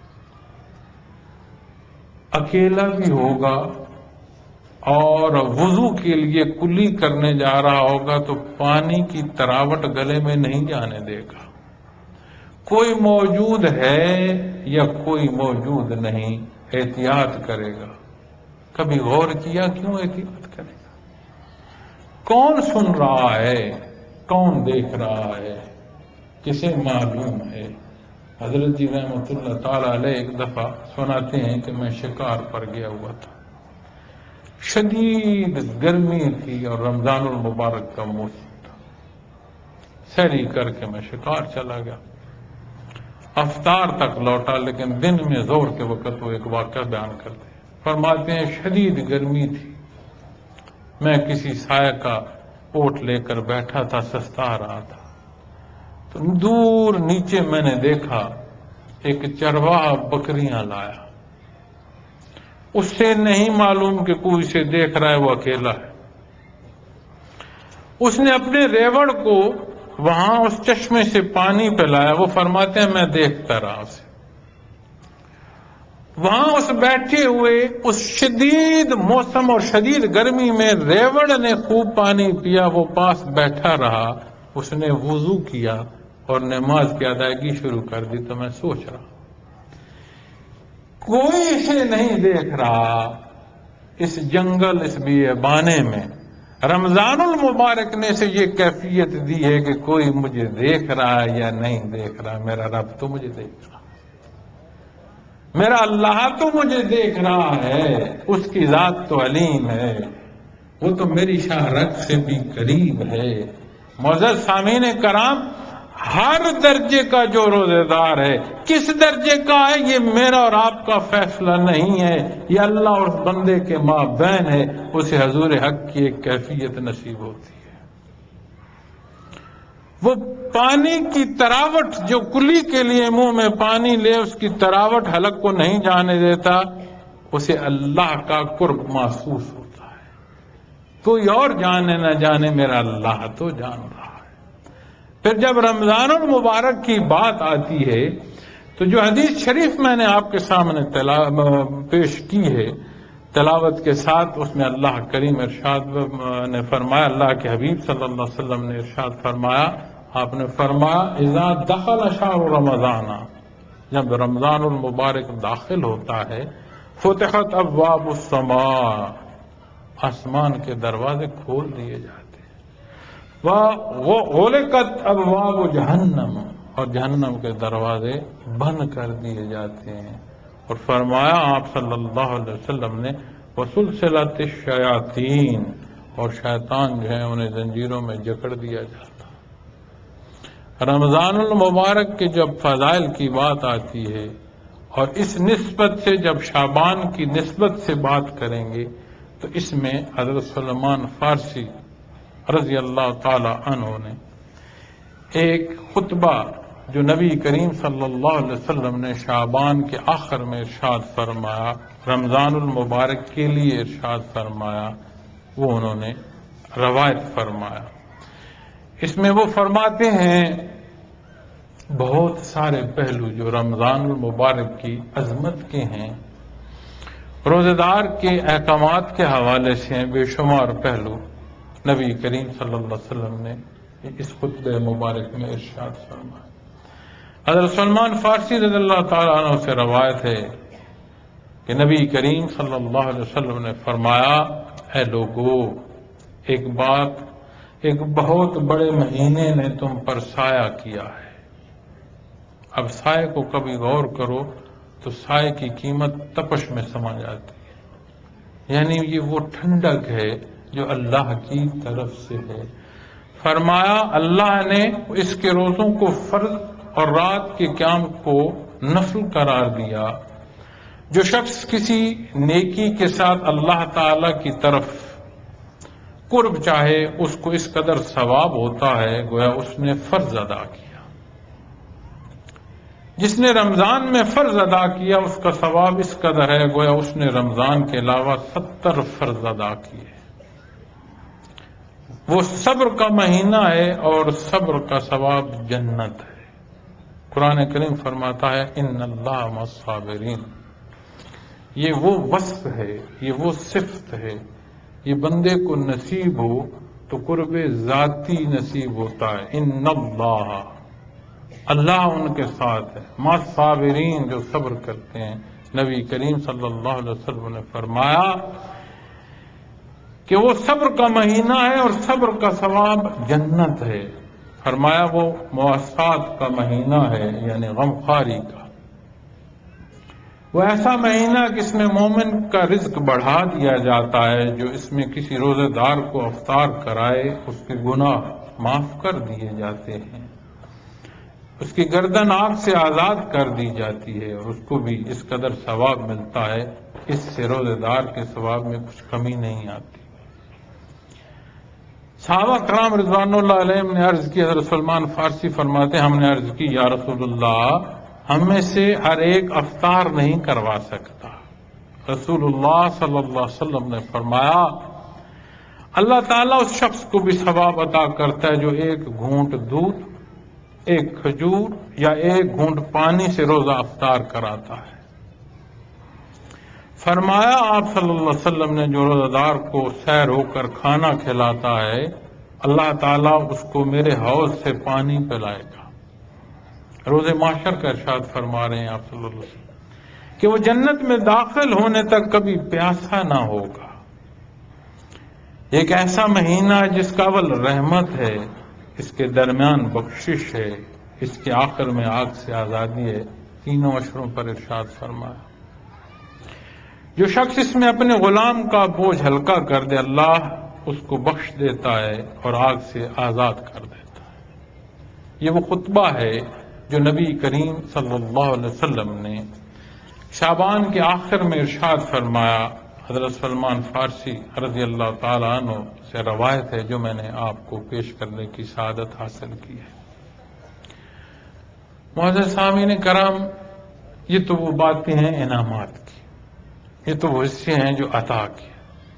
اکیلا بھی ہوگا اور وضو کے لیے کلی کرنے جا رہا ہوگا تو پانی کی تراوٹ گلے میں نہیں جانے دے گا۔ کوئی موجود ہے یا کوئی موجود نہیں، احتیاط کرے گا۔ کبھی غور کیا کیوں احتیاط کرے گا؟ کون سن رہا ہے، کون دیکھ رہا ہے، کسے معلوم ہے؟ حضرت جی رحمۃ اللہ تعالی علیہ ایک دفعہ سناتے ہیں کہ میں شکار پر گیا ہوا تھا، شدید گرمی تھی اور رمضان المبارک کا موسم تھا۔ سیری کر کے میں شکار چلا گیا، افطار تک لوٹا، لیکن دن میں زور کے وقت وہ ایک واقعہ بیان کرتے ہیں۔ فرماتے ہیں شدید گرمی تھی، میں کسی سائے کا اوٹ لے کر بیٹھا تھا، سستا رہا تھا، تو دور نیچے میں نے دیکھا ایک چرواہا بکریاں لایا۔ اس سے نہیں معلوم کہ کوئی اسے دیکھ رہا ہے، وہ اکیلا ہے۔ اس نے اپنے ریوڑ کو وہاں اس چشمے سے پانی پلایا، وہ فرماتے ہیں میں دیکھتا رہا اسے۔ وہاں اس بیٹھے ہوئے اس شدید موسم اور شدید گرمی میں ریوڑ نے خوب پانی پیا، وہ پاس بیٹھا رہا، اس نے وضو کیا اور نماز کی ادائیگی شروع کر دی۔ تو میں سوچ رہا کوئی اسے نہیں دیکھ رہا اس جنگل، اس بیابانے میں۔ رمضان المبارک نے اسے یہ کیفیت دی ہے کہ کوئی مجھے دیکھ رہا ہے یا نہیں دیکھ رہا، میرا رب تو مجھے دیکھ رہا، میرا اللہ تو مجھے دیکھ رہا ہے، اس کی ذات تو علیم ہے، وہ تو میری شاہ رگ سے بھی قریب ہے۔ معزز سامعین کرام، ہر درجے کا جو روزے دار ہے، کس درجے کا ہے یہ میرا اور آپ کا فیصلہ نہیں ہے، یہ اللہ اور اس بندے کے مابین ہے، اسے حضور حق کی ایک کیفیت نصیب ہوتی ہے۔ وہ پانی کی تراوٹ جو کلی کے لیے منہ میں پانی لے، اس کی تراوٹ حلق کو نہیں جانے دیتا، اسے اللہ کا قرب محسوس ہوتا ہے۔ کوئی اور جانے نہ جانے، میرا اللہ تو جان رہا ہے۔ پھر جب رمضان المبارک کی بات آتی ہے تو جو حدیث شریف میں نے آپ کے سامنے پیش کی ہے تلاوت کے ساتھ، اس میں اللہ کریم ارشاد نے فرمایا، اللہ کے حبیب صلی اللہ علیہ وسلم نے ارشاد فرمایا، آپ نے فرمایا اذا دخل شہر رمضان، جب رمضان المبارک داخل ہوتا ہے، فتحت ابواب السماء، آسمان کے دروازے کھول دیے جاتے ہیں، وغلقت ابواب جہنم، اور جہنم کے دروازے بند کر دیے جاتے ہیں۔ اور فرمایا آپ صلی اللہ علیہ وسلم نے وسلسلۃ الشیاطین، اور شیطان جو ہے انہیں زنجیروں میں جکڑ دیا جاتا۔ رمضان المبارک کے جب فضائل کی بات آتی ہے اور اس نسبت سے جب شعبان کی نسبت سے بات کریں گے تو اس میں حضرت سلمان فارسی رضی اللہ تعالی عنہ نے ایک خطبہ جو نبی کریم صلی اللہ علیہ وسلم نے شعبان کے آخر میں ارشاد فرمایا، رمضان المبارک کے لیے ارشاد فرمایا، وہ انہوں نے روایت فرمایا۔ اس میں وہ فرماتے ہیں بہت سارے پہلو جو رمضان المبارک کی عظمت کے ہیں، روزہ دار کے احکامات کے حوالے سے ہیں، بے شمار پہلو نبی کریم صلی اللہ علیہ وسلم نے اس خطبہ مبارک میں ارشاد فرمایا۔ حضرت سلمان فارسی رضی اللہ تعالیٰ عنہ سے روایت ہے کہ نبی کریم صلی اللہ علیہ وسلم نے فرمایا، اے لوگو، ایک بات، ایک بہت بڑے مہینے نے تم پر سایہ کیا ہے۔ اب سائے کو کبھی غور کرو تو سائے کی قیمت تپش میں سما جاتی ہے، یعنی یہ وہ ٹھنڈک ہے جو اللہ کی طرف سے ہے۔ فرمایا اللہ نے اس کے روزوں کو فرض اور رات کے قیام کو نفل قرار دیا۔ جو شخص کسی نیکی کے ساتھ اللہ تعالی کی طرف قرب چاہے، اس کو اس قدر ثواب ہوتا ہے گویا اس نے فرض ادا کیا۔ جس نے رمضان میں فرض ادا کیا اس کا ثواب اس قدر ہے گویا اس نے رمضان کے علاوہ ستر فرض ادا کیے۔ وہ صبر کا مہینہ ہے اور صبر کا ثواب جنت ہے۔ قرآن کریم فرماتا ہے ان اللہ مع الصابرین، یہ وہ وصف ہے، یہ وہ صفت ہے، یہ بندے کو نصیب ہو تو قرب ذاتی نصیب ہوتا ہے۔ ان اللہ، اللہ ان کے ساتھ ہے، مع الصابرین، جو صبر کرتے ہیں۔ نبی کریم صلی اللہ علیہ وسلم نے فرمایا کہ وہ صبر کا مہینہ ہے اور صبر کا ثواب جنت ہے۔ فرمایا وہ مواسات کا مہینہ ہے، یعنی غمخواری کا۔ وہ ایسا مہینہ جس میں مومن کا رزق بڑھا دیا جاتا ہے، جو اس میں کسی روزے دار کو افطار کرائے اس کے گناہ معاف کر دیے جاتے ہیں، اس کی گردن آگ سے آزاد کر دی جاتی ہے، اور اس کو بھی اس قدر ثواب ملتا ہے، اس سے روزے دار کے ثواب میں کچھ کمی نہیں آتی۔ صحابہ کرام رضوان اللہ علیہم نے عرض کی، حضرت سلمان فارسی فرماتے ہیں ہم نے عرض کی یا رسول اللہ، ہم میں سے ہر ایک افطار نہیں کروا سکتا۔ رسول اللہ صلی اللہ علیہ وسلم نے فرمایا اللہ تعالیٰ اس شخص کو بھی ثواب عطا کرتا ہے جو ایک گھونٹ دودھ، ایک کھجور یا ایک گھونٹ پانی سے روزہ افطار کراتا ہے۔ فرمایا آپ صلی اللہ علیہ وسلم نے جو روزہ دار کو سیر ہو کر کھانا کھلاتا ہے اللہ تعالیٰ اس کو میرے حوض سے پانی پلائے گا۔ روز محشر کا ارشاد فرما رہے ہیں آپ صلی اللہ علیہ وسلم کہ وہ جنت میں داخل ہونے تک کبھی پیاسا نہ ہوگا۔ ایک ایسا مہینہ جس کا اول رحمت ہے، اس کے درمیان بخشش ہے، اس کے آخر میں آگ سے آزادی ہے، تینوں اشروں پر ارشاد فرمایا۔ جو شخص اس میں اپنے غلام کا بوجھ ہلکا کر دے اللہ اس کو بخش دیتا ہے اور آگ سے آزاد کر دیتا ہے۔ یہ وہ خطبہ ہے جو نبی کریم صلی اللہ علیہ وسلم نے شعبان کے آخر میں ارشاد فرمایا۔ حضرت سلمان فارسی رضی اللہ تعالیٰ عنہ سے روایت ہے جو میں نے آپ کو پیش کرنے کی سعادت حاصل کی ہے۔ معزز سامعین کرام، یہ تو وہ باتیں ہیں انعامات کی، یہ تو وہ حصے ہیں جو عطا کی۔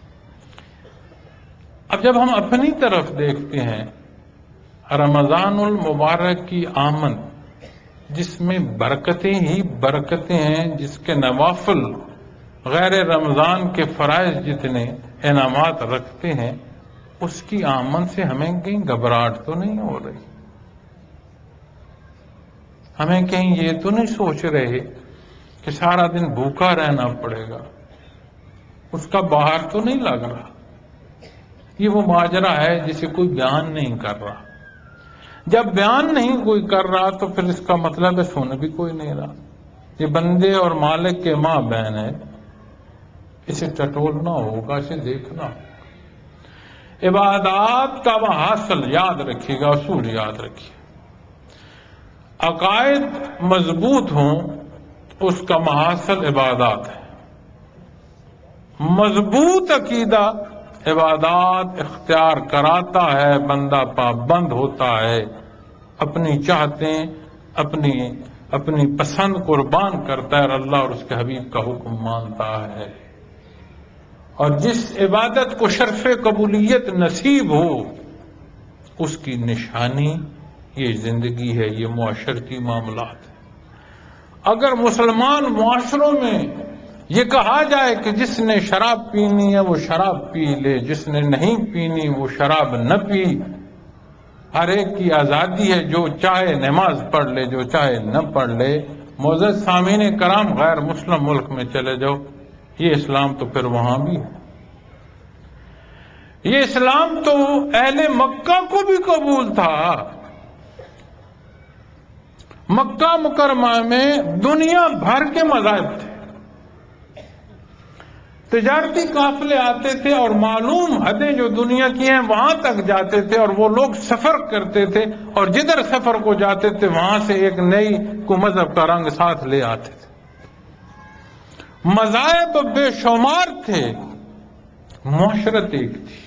اب جب ہم اپنی طرف دیکھتے ہیں، رمضان المبارک کی آمد جس میں برکتیں ہی برکتیں ہیں، جس کے نوافل غیر رمضان کے فرائض جتنے انعامات رکھتے ہیں، اس کی آمد سے ہمیں کہیں گھبراہٹ تو نہیں ہو رہی؟ ہمیں کہیں یہ تو نہیں سوچ رہے کہ سارا دن بھوکا رہنا پڑے گا؟ اس کا باہر تو نہیں لگ رہا؟ یہ وہ ماجرا ہے جسے کوئی بیان نہیں کر رہا۔ جب بیان نہیں کوئی کر رہا تو پھر اس کا مطلب ہے سن بھی کوئی نہیں رہا۔ یہ بندے اور مالک کے ماں بہن ہے، اسے ٹٹولنا ہوگا، اسے دیکھنا ہوگا۔ عبادات کا وہ حاصل یاد رکھیے گا، اصول یاد رکھیے۔ عقائد مضبوط ہوں اس کا محاصل عبادات ہے۔ مضبوط عقیدہ عبادات اختیار کراتا ہے، بندہ پابند ہوتا ہے، اپنی چاہتیں اپنی اپنی پسند قربان کرتا ہے اور اللہ اور اس کے حبیب کا حکم مانتا ہے۔ اور جس عبادت کو شرف قبولیت نصیب ہو اس کی نشانی یہ زندگی ہے، یہ معاشرتی معاملات ہے۔ اگر مسلمان معاشروں میں یہ کہا جائے کہ جس نے شراب پینی ہے وہ شراب پی لے، جس نے نہیں پینی وہ شراب نہ پی، ہر ایک کی آزادی ہے، جو چاہے نماز پڑھ لے جو چاہے نہ پڑھ لے، معزز سامعین کرام غیر مسلم ملک میں چلے جاؤ، یہ اسلام تو پھر وہاں بھی ہے۔ یہ اسلام تو اہل مکہ کو بھی قبول تھا۔ مکہ مکرمہ میں دنیا بھر کے مذاہب تھے، تجارتی قافلے آتے تھے اور معلوم حدیں جو دنیا کی ہیں وہاں تک جاتے تھے، اور وہ لوگ سفر کرتے تھے اور جدھر سفر کو جاتے تھے وہاں سے ایک نئی کو مذہب کا رنگ ساتھ لے آتے تھے۔ مذاہب بے شمار تھے، معاشرت ایک تھی،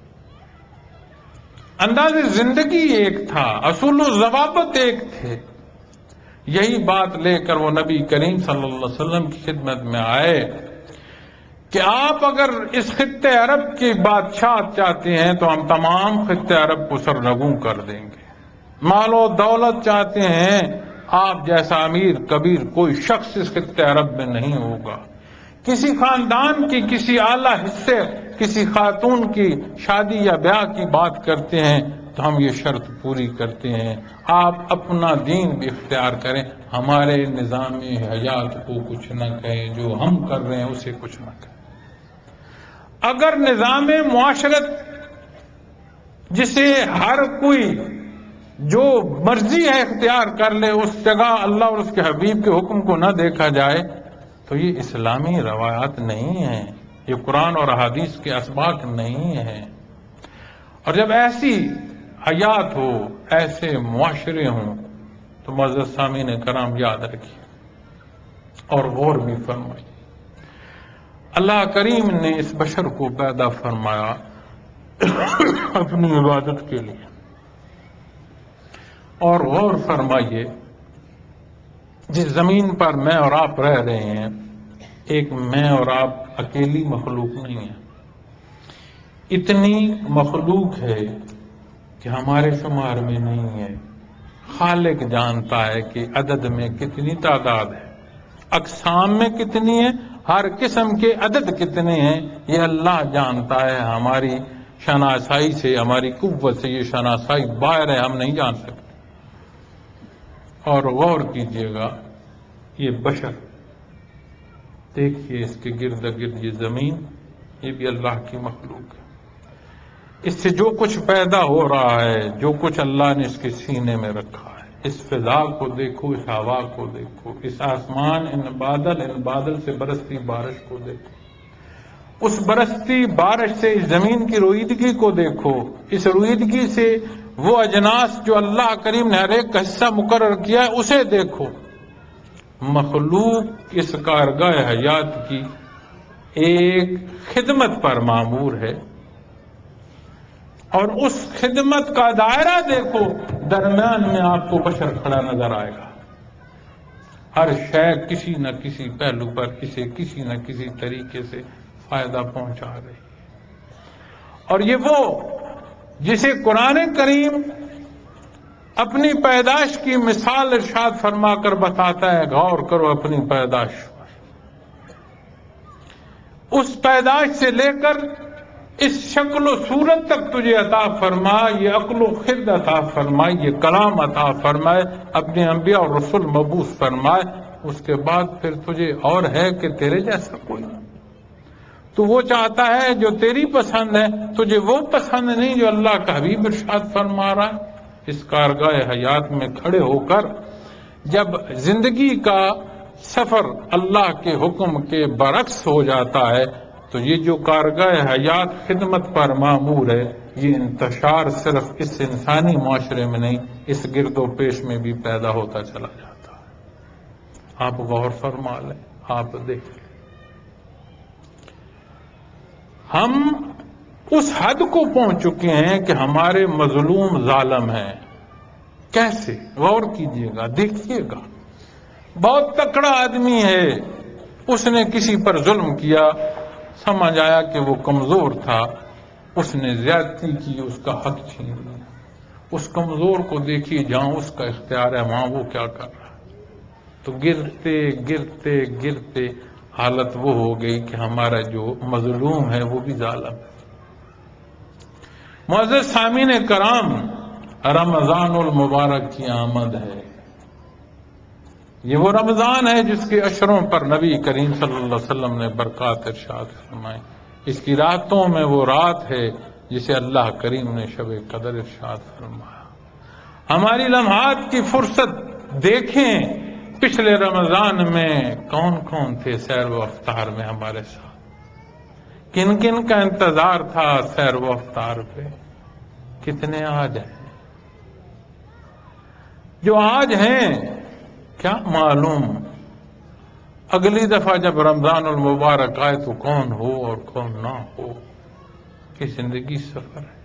انداز زندگی ایک تھا، اصول و ضوابط ایک تھے۔ یہی بات لے کر وہ نبی کریم صلی اللہ علیہ وسلم کی خدمت میں آئے کہ آپ اگر اس خطے عرب کی بادشاہ چاہتے ہیں تو ہم تمام خطے عرب کو سرنگوں کر دیں گے۔ مال و دولت چاہتے ہیں، آپ جیسا امیر کبیر کوئی شخص اس خطے عرب میں نہیں ہوگا۔ کسی خاندان کی کسی اعلیٰ حصے کسی خاتون کی شادی یا بیاہ کی بات کرتے ہیں تو ہم یہ شرط پوری کرتے ہیں، آپ اپنا دین بھی اختیار کریں، ہمارے نظام حیات کو کچھ نہ کہیں، جو ہم کر رہے ہیں اسے کچھ نہ کہیں۔ اگر نظام معاشرت جسے ہر کوئی جو مرضی ہے اختیار کر لے اس جگہ اللہ اور اس کے حبیب کے حکم کو نہ دیکھا جائے تو یہ اسلامی روایات نہیں ہیں، یہ قرآن اور احادیث کے اسباق نہیں ہیں۔ اور جب ایسی حیات ہو، ایسے معاشرے ہوں تو معزز سامعین کرام یاد رکھیے اور غور بھی فرمائیے، اللہ کریم نے اس بشر کو پیدا فرمایا اپنی عبادت کے لیے۔ اور غور فرمائیے، جس زمین پر میں اور آپ رہ رہے ہیں، ایک میں اور آپ اکیلی مخلوق نہیں ہیں، اتنی مخلوق ہے کہ ہمارے شمار میں نہیں ہے۔ خالق جانتا ہے کہ عدد میں کتنی تعداد ہے، اقسام میں کتنی ہے ہر قسم کے عدد کتنے ہیں یہ اللہ جانتا ہے. ہماری شناسائی سے، ہماری قوت سے یہ شناسائی باہر ہے، ہم نہیں جان سکتے. اور غور کیجئے گا یہ بشر، دیکھیے اس کے گرد گرد یہ زمین، یہ بھی اللہ کی مخلوق ہے. اس سے جو کچھ پیدا ہو رہا ہے، جو کچھ اللہ نے اس کے سینے میں رکھا ہے، اس فضا کو دیکھو، اس ہوا کو دیکھو، اس آسمان، ان بادل، ان بادل سے برستی بارش کو دیکھو، اس برستی بارش سے اس زمین کی رویدگی کو دیکھو، اس رویدگی سے وہ اجناس جو اللہ کریم نے ہر ایک کا حصہ مقرر کیا ہے اسے دیکھو. مخلوق اس کارگاہ حیات کی ایک خدمت پر مامور ہے، اور اس خدمت کا دائرہ دیکھو، درمیان میں آپ کو بشر کھڑا نظر آئے گا. ہر شے کسی نہ کسی پہلو پر اسے کسی نہ کسی طریقے سے فائدہ پہنچا رہی ہے. اور یہ وہ جسے قرآن کریم اپنی پیدائش کی مثال ارشاد فرما کر بتاتا ہے، غور کرو اپنی پیدائش پر. اس پیدائش سے لے کر اس شکل و صورت تک تجھے عطا فرمائے، یہ عقل و خرد عطا فرمائے، یہ کلام عطا فرمائے، اپنے انبیاء اور رسول مبعوث فرمائے. اس کے بعد پھر تجھے اور ہے کہ تیرے جیسا کوئی نہیں. تو وہ چاہتا ہے جو تیری پسند ہے، تجھے وہ پسند نہیں جو اللہ کا حبیب ارشاد فرما رہا ہے. اس کارگاہ حیات میں کھڑے ہو کر جب زندگی کا سفر اللہ کے حکم کے برعکس ہو جاتا ہے تو یہ جو کارگاہ حیات خدمت پر مامور ہے، یہ انتشار صرف اس انسانی معاشرے میں نہیں، اس گرد و پیش میں بھی پیدا ہوتا چلا جاتا ہے. آپ غور فرما لیں، آپ دیکھ لیں. ہم اس حد کو پہنچ چکے ہیں کہ ہمارے مظلوم ظالم ہیں. کیسے؟ غور کیجئے گا، دیکھیے گا. بہت تکڑا آدمی ہے، اس نے کسی پر ظلم کیا، سمجھ آیا کہ وہ کمزور تھا، اس نے زیادتی کی، اس کا حق چھین لیا. اس کمزور کو دیکھیے، جہاں اس کا اختیار ہے وہاں وہ کیا کر رہا ہے. تو گرتے گرتے گرتے حالت وہ ہو گئی کہ ہمارا جو مظلوم ہے وہ بھی ظالم ہے. معزز سامعین کرام، رمضان المبارک کی آمد ہے. یہ وہ رمضان ہے جس کے اشروں پر نبی کریم صلی اللہ علیہ وسلم نے برکات ارشاد فرمائی. اس کی راتوں میں وہ رات ہے جسے اللہ کریم نے شب قدر ارشاد فرمایا. ہماری لمحات کی فرصت دیکھیں، پچھلے رمضان میں کون کون تھے سیر و افطار میں ہمارے ساتھ، کن کن کا انتظار تھا سیر و افطار پہ، کتنے آج ہیں. جو آج ہیں کیا معلوم اگلی دفعہ جب رمضان المبارک آئے تو کون ہو اور کون نہ ہو. کہ زندگی سفر ہے،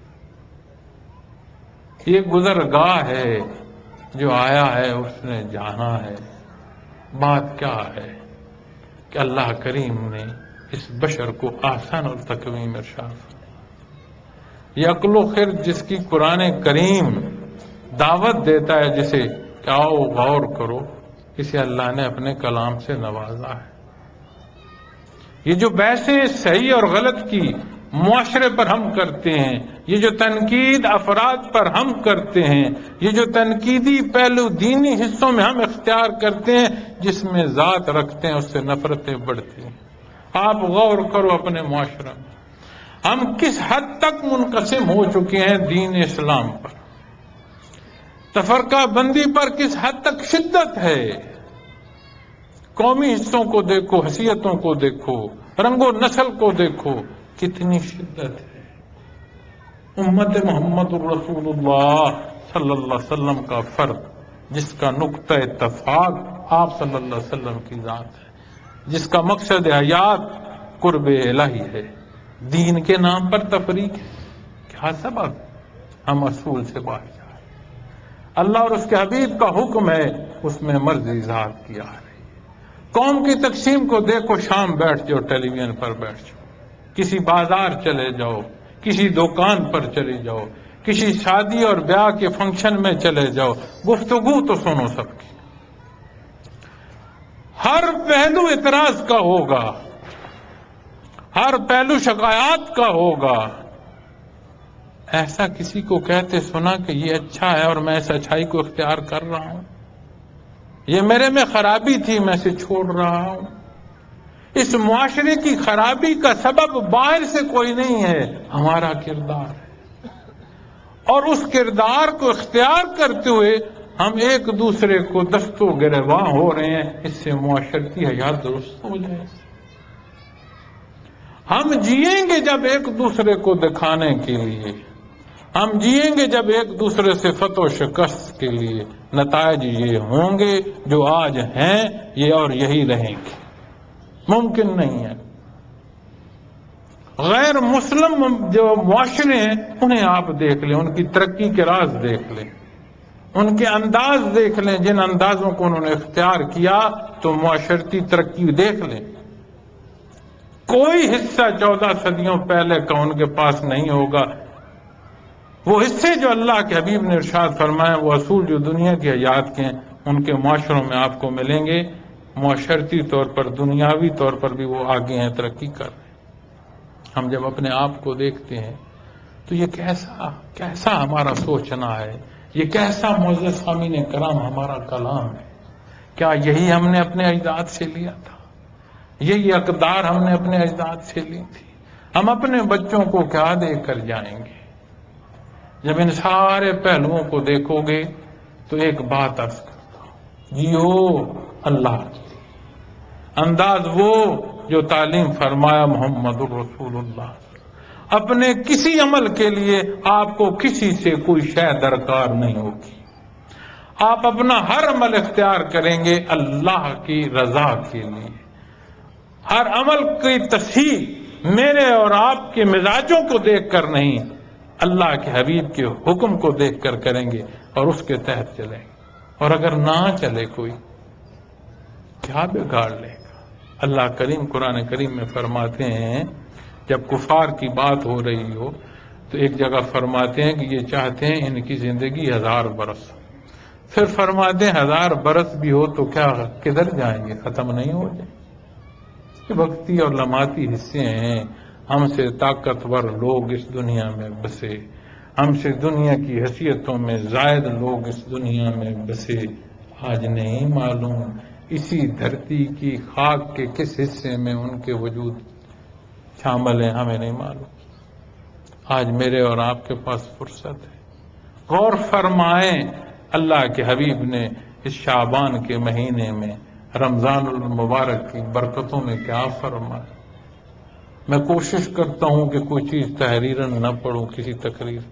یہ گزرگاہ ہے، جو آیا ہے اس نے جانا ہے. بات کیا ہے کہ اللہ کریم نے اس بشر کو آسان اور تکوین ارشاد فرمایا. یہ عقل و خرد جس کی قرآن کریم دعوت دیتا ہے، جسے کہ آؤ غور کرو، اسے اللہ نے اپنے کلام سے نوازا ہے. یہ جو بحثیں صحیح اور غلط کی معاشرے پر ہم کرتے ہیں، یہ جو تنقید افراد پر ہم کرتے ہیں، یہ جو تنقیدی پہلو دینی حصوں میں ہم اختیار کرتے ہیں جس میں ذات رکھتے ہیں، اس سے نفرتیں بڑھتی ہیں. آپ غور کرو اپنے معاشرے میں ہم کس حد تک منقسم ہو چکے ہیں دین اسلام پر، تفرقہ بندی پر کس حد تک شدت ہے. قومی حصوں کو دیکھو، حیثیتوں کو دیکھو، رنگ و نسل کو دیکھو، کتنی شدت ہے. امت محمد الرسول اللہ صلی اللہ علیہ وسلم کا فرد، جس کا نقطہ اتفاق آپ صلی اللہ علیہ وسلم کی ذات ہے، جس کا مقصد حیات قرب الہی ہے، دین کے نام پر تفریق ہے. کیا سبب ہم اصول سے باہر جا رہے ہیں. اللہ اور اس کے حبیب کا حکم ہے، اس میں مرضی ذات کی آ رہی ہے. قوم کی تقسیم کو دیکھو، شام بیٹھ جاؤ، ٹیلی ویژن پر بیٹھ جاؤ، کسی بازار چلے جاؤ، کسی دکان پر چلے جاؤ، کسی شادی اور بیاہ کے فنکشن میں چلے جاؤ، گفتگو تو سنو سب کی. ہر پہلو اعتراض کا ہوگا، ہر پہلو شکایات کا ہوگا۔ ایسا کسی کو کہتے سنا کہ یہ اچھا ہے اور میں اس اچھائی کو اختیار کر رہا ہوں، یہ میرے میں خرابی تھی میں اسے چھوڑ رہا ہوں۔ اس معاشرے کی خرابی کا سبب باہر سے کوئی نہیں ہے، ہمارا کردار ہے، اور اس کردار کو اختیار کرتے ہوئے ہم ایک دوسرے کو دست و گریباں ہو رہے ہیں، اس سے معاشرتی حیات درست ہو جائے۔ ہم جئیں گے جب ایک دوسرے کو دکھانے کے لیے، ہم جئیں گے جب ایک دوسرے سے فتح و شکست کے لیے، نتائج یہ ہوں گے جو آج ہیں یہ اور یہی رہیں گے، ممکن نہیں ہے۔ غیر مسلم جو معاشرے ہیں انہیں آپ دیکھ لیں، ان کی ترقی کے راز دیکھ لیں، ان کے انداز دیکھ لیں، جن اندازوں کو انہوں نے اختیار کیا تو معاشرتی ترقی دیکھ لیں۔ کوئی حصہ چودہ صدیوں پہلے کا ان کے پاس نہیں ہوگا۔ وہ حصے جو اللہ کے حبیب نے ارشاد فرمائے، وہ اصول جو دنیا کی حیات کے ہیں، ان کے معاشروں میں آپ کو ملیں گے۔ معاشرتی طور پر، دنیاوی طور پر بھی وہ آگے ہیں، ترقی کر رہے ہیں۔ ہم جب اپنے آپ کو دیکھتے ہیں تو یہ کیسا کیسا ہمارا سوچنا ہے، یہ کیسا معزز سامعین کرام ہمارا کلام ہے۔ کیا یہی ہم نے اپنے اجداد سے لیا تھا؟ یہی اقدار ہم نے اپنے اجداد سے لی تھی؟ ہم اپنے بچوں کو کیا دے کر جائیں گے؟ جب ان سارے پہلوؤں کو دیکھو گے تو ایک بات عرض کرتا ہوں، جیو اللہ کی انداز وہ جو تعلیم فرمایا محمد الرسول اللہ۔ اپنے کسی عمل کے لیے آپ کو کسی سے کوئی شے درکار نہیں ہوگی، آپ اپنا ہر عمل اختیار کریں گے اللہ کی رضا کے لیے۔ ہر عمل کی تصحیح میرے اور آپ کے مزاجوں کو دیکھ کر نہیں، اللہ کے حبیب کے حکم کو دیکھ کر کریں گے اور اس کے تحت چلیں گے۔ اور اگر نہ چلے کوئی، کیا بگاڑ لے گا؟ اللہ کریم قرآن کریم میں فرماتے ہیں، جب کفار کی بات ہو رہی ہو تو ایک جگہ فرماتے ہیں کہ یہ چاہتے ہیں ان کی زندگی ہزار برس، پھر فرماتے ہیں ہزار برس بھی ہو تو کیا کدھر جائیں گے، ختم نہیں ہو جائیں گے۔ وقتی اور لمحاتی حصے ہیں، ہم سے طاقتور لوگ اس دنیا میں بسے، ہم سے دنیا کی حیثیتوں میں زائد لوگ اس دنیا میں بسے، آج نہیں معلوم اسی دھرتی کی خاک کے کس حصے میں ان کے وجود شامل ہیں، ہمیں نہیں معلوم۔ آج میرے اور آپ کے پاس فرصت ہے، غور فرمائیں اللہ کے حبیب نے اس شعبان کے مہینے میں رمضان المبارک کی برکتوں میں کیا فرمایا۔ میں کوشش کرتا ہوں کہ کوئی چیز تحریراً نہ پڑھوں کسی تقریر۔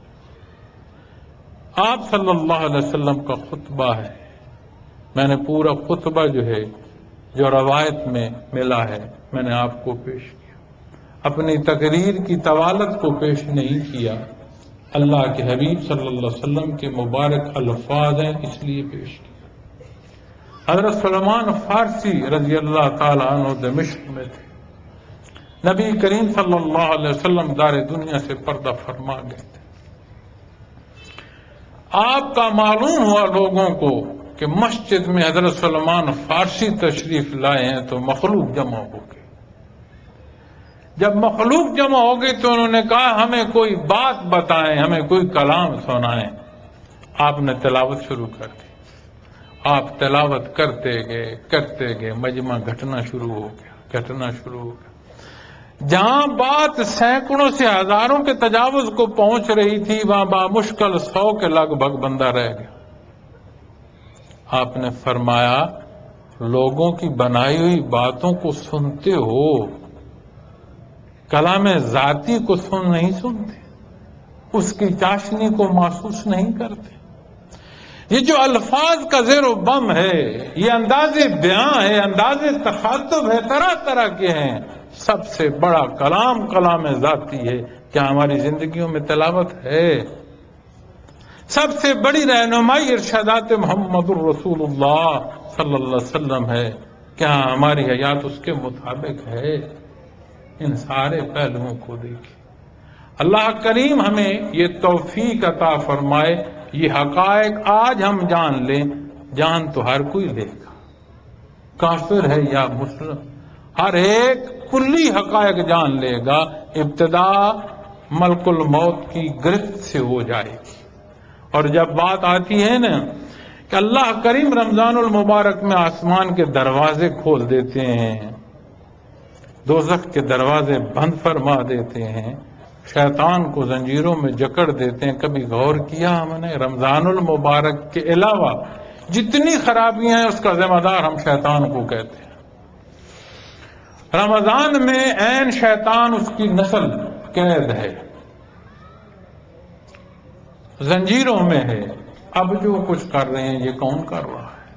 آپ صلی اللہ علیہ وسلم کا خطبہ ہے، میں نے پورا خطبہ جو ہے جو روایت میں ملا ہے میں نے آپ کو پیش کیا، اپنی تقریر کی طوالت کو پیش نہیں کیا، اللہ کے حبیب صلی اللہ علیہ وسلم کے مبارک الفاظ ہیں اس لیے پیش کیا۔ حضرت سلمان فارسی رضی اللہ تعالی عنہ دمشق میں تھے، نبی کریم صلی اللہ علیہ وسلم دار دنیا سے پردہ فرما گئے تھے۔ آپ کا معلوم ہوا لوگوں کو کہ مسجد میں حضرت سلمان فارسی تشریف لائے ہیں تو مخلوق جمع ہو گئی۔ جب مخلوق جمع ہو گئی تو انہوں نے کہا ہمیں کوئی بات بتائیں، ہمیں کوئی کلام سنائیں۔ آپ نے تلاوت شروع کر دی، آپ تلاوت کرتے گئے کرتے گئے مجمع گھٹنا شروع ہو گیا گھٹنا شروع ہو گیا جہاں بات سینکڑوں سے ہزاروں کے تجاوز کو پہنچ رہی تھی وہاں بامشکل سو کے لگ بھگ بندہ رہ گیا۔ آپ نے فرمایا لوگوں کی بنائی ہوئی باتوں کو سنتے ہو، کلام ذاتی کو سن نہیں سنتے، اس کی چاشنی کو محسوس نہیں کرتے۔ یہ جو الفاظ کا زیر و بم ہے، یہ انداز بیان ہے، انداز تخاطب ہے، طرح طرح کے ہیں۔ سب سے بڑا کلام کلام ذاتی ہے، کیا ہماری زندگیوں میں تلاوت ہے؟ سب سے بڑی رہنمائی ارشادات محمد الرسول اللہ صلی اللہ علیہ وسلم ہے، کیا ہماری حیات اس کے مطابق ہے؟ ان سارے پہلوؤں کو دیکھیں۔ اللہ کریم ہمیں یہ توفیق عطا فرمائے، یہ حقائق آج ہم جان لیں، جان تو ہر کوئی لے گا، کافر ہے یا مسلم، ہر ایک کلی حقائق جان لے گا، ابتدا ملک الموت کی گرفت سے ہو جائے گی۔ اور جب بات آتی ہے نا کہ اللہ کریم رمضان المبارک میں آسمان کے دروازے کھول دیتے ہیں، دوزخ کے دروازے بند فرما دیتے ہیں، شیطان کو زنجیروں میں جکڑ دیتے ہیں، کبھی غور کیا ہم نے رمضان المبارک کے علاوہ جتنی خرابیاں ہیں اس کا ذمہ دار ہم شیطان کو کہتے ہیں۔ رمضان میں عین شیطان اس کی نسل قید ہے، زنجیروں میں ہے۔ اب جو کچھ کر رہے ہیں یہ کون کر رہا ہے؟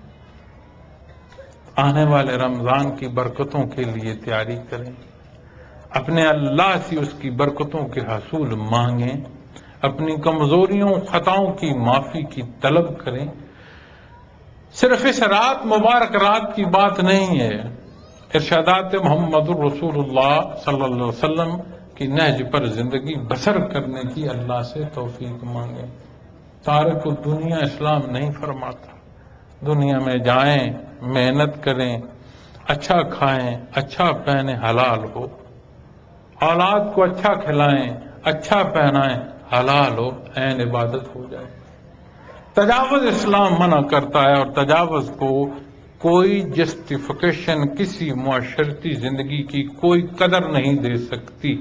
آنے والے رمضان کی برکتوں کے لیے تیاری کریں، اپنے اللہ سے اس کی برکتوں کے حصول مانگیں، اپنی کمزوریوں خطاؤں کی معافی کی طلب کریں۔ صرف اس رات مبارک رات کی بات نہیں ہے، ارشادات محمد الرسول اللہ صلی اللہ علیہ وسلم کی نہج پر زندگی بسر کرنے کی اللہ سے توفیق مانگیں۔ تارک الدنیا اسلام نہیں فرماتا، دنیا میں جائیں، محنت کریں، اچھا کھائیں، اچھا پہنیں، حلال ہو، اولاد کو اچھا کھلائیں، اچھا پہنائیں، حلال ہو، عین عبادت ہو جائے۔ تجاوز اسلام منع کرتا ہے، اور تجاوز کو کوئی جسٹیفیکیشن کسی معاشرتی زندگی کی کوئی قدر نہیں دے سکتی۔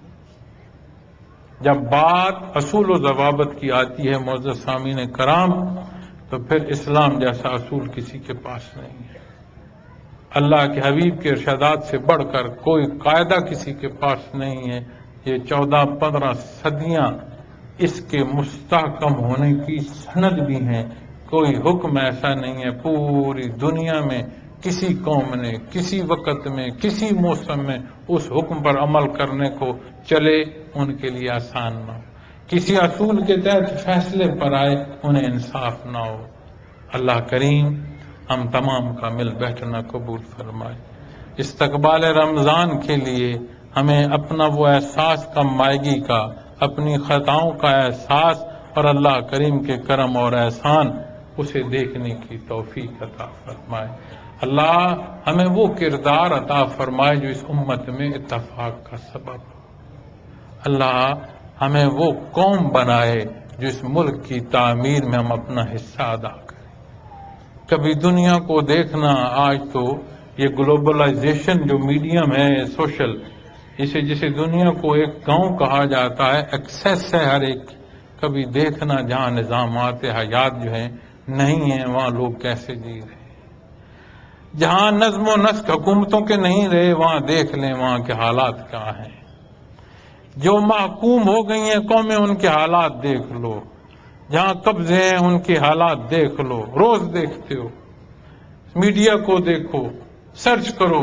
جب بات اصول و ضوابط کی آتی ہے معزز سامعین کرام، تو پھر اسلام جیسا اصول کسی کے پاس نہیں ہے۔ اللہ کے حبیب کے ارشادات سے بڑھ کر کوئی قاعدہ کسی کے پاس نہیں ہے۔ یہ چودہ پندرہ صدیاں اس کے مستحکم ہونے کی سند بھی ہیں۔ کوئی حکم ایسا نہیں ہے پوری دنیا میں کسی قوم نے کسی وقت میں کسی موسم میں اس حکم پر عمل کرنے کو چلے ان کے لیے آسان نہ ہو، کسی اصول کے تحت فیصلے پر آئے انہیں انصاف نہ ہو۔ اللہ کریم ہم تمام کا مل بیٹھنا قبول فرمائے۔ استقبال رمضان کے لیے ہمیں اپنا وہ احساس کم مائگی کا، اپنی خطاؤں کا احساس اور اللہ کریم کے کرم اور احسان اسے دیکھنے کی توفیق عطا فرمائے۔ اللہ ہمیں وہ کردار عطا فرمائے جو اس امت میں اتفاق کا سبب ہو۔ اللہ ہمیں وہ قوم بنائے جو اس ملک کی تعمیر میں ہم اپنا حصہ ادا کریں۔ کبھی دنیا کو دیکھنا، آج تو یہ گلوبلائزیشن جو میڈیم ہے سوشل، اسے جسے دنیا کو ایک گاؤں کہا جاتا ہے، ایکسیس ہے ہر ایک، کبھی دیکھنا جہاں نظامات حیات جو ہیں نہیں ہیں وہاں لوگ کیسے جی رہے ہیں، جہاں نظم و نسق حکومتوں کے نہیں رہے وہاں دیکھ لیں وہاں کے حالات کیا ہیں، جو محکوم ہو گئی ہیں قومیں ان کے حالات دیکھ لو، جہاں قبضے ہیں ان کے حالات دیکھ لو، روز دیکھتے ہو، میڈیا کو دیکھو، سرچ کرو،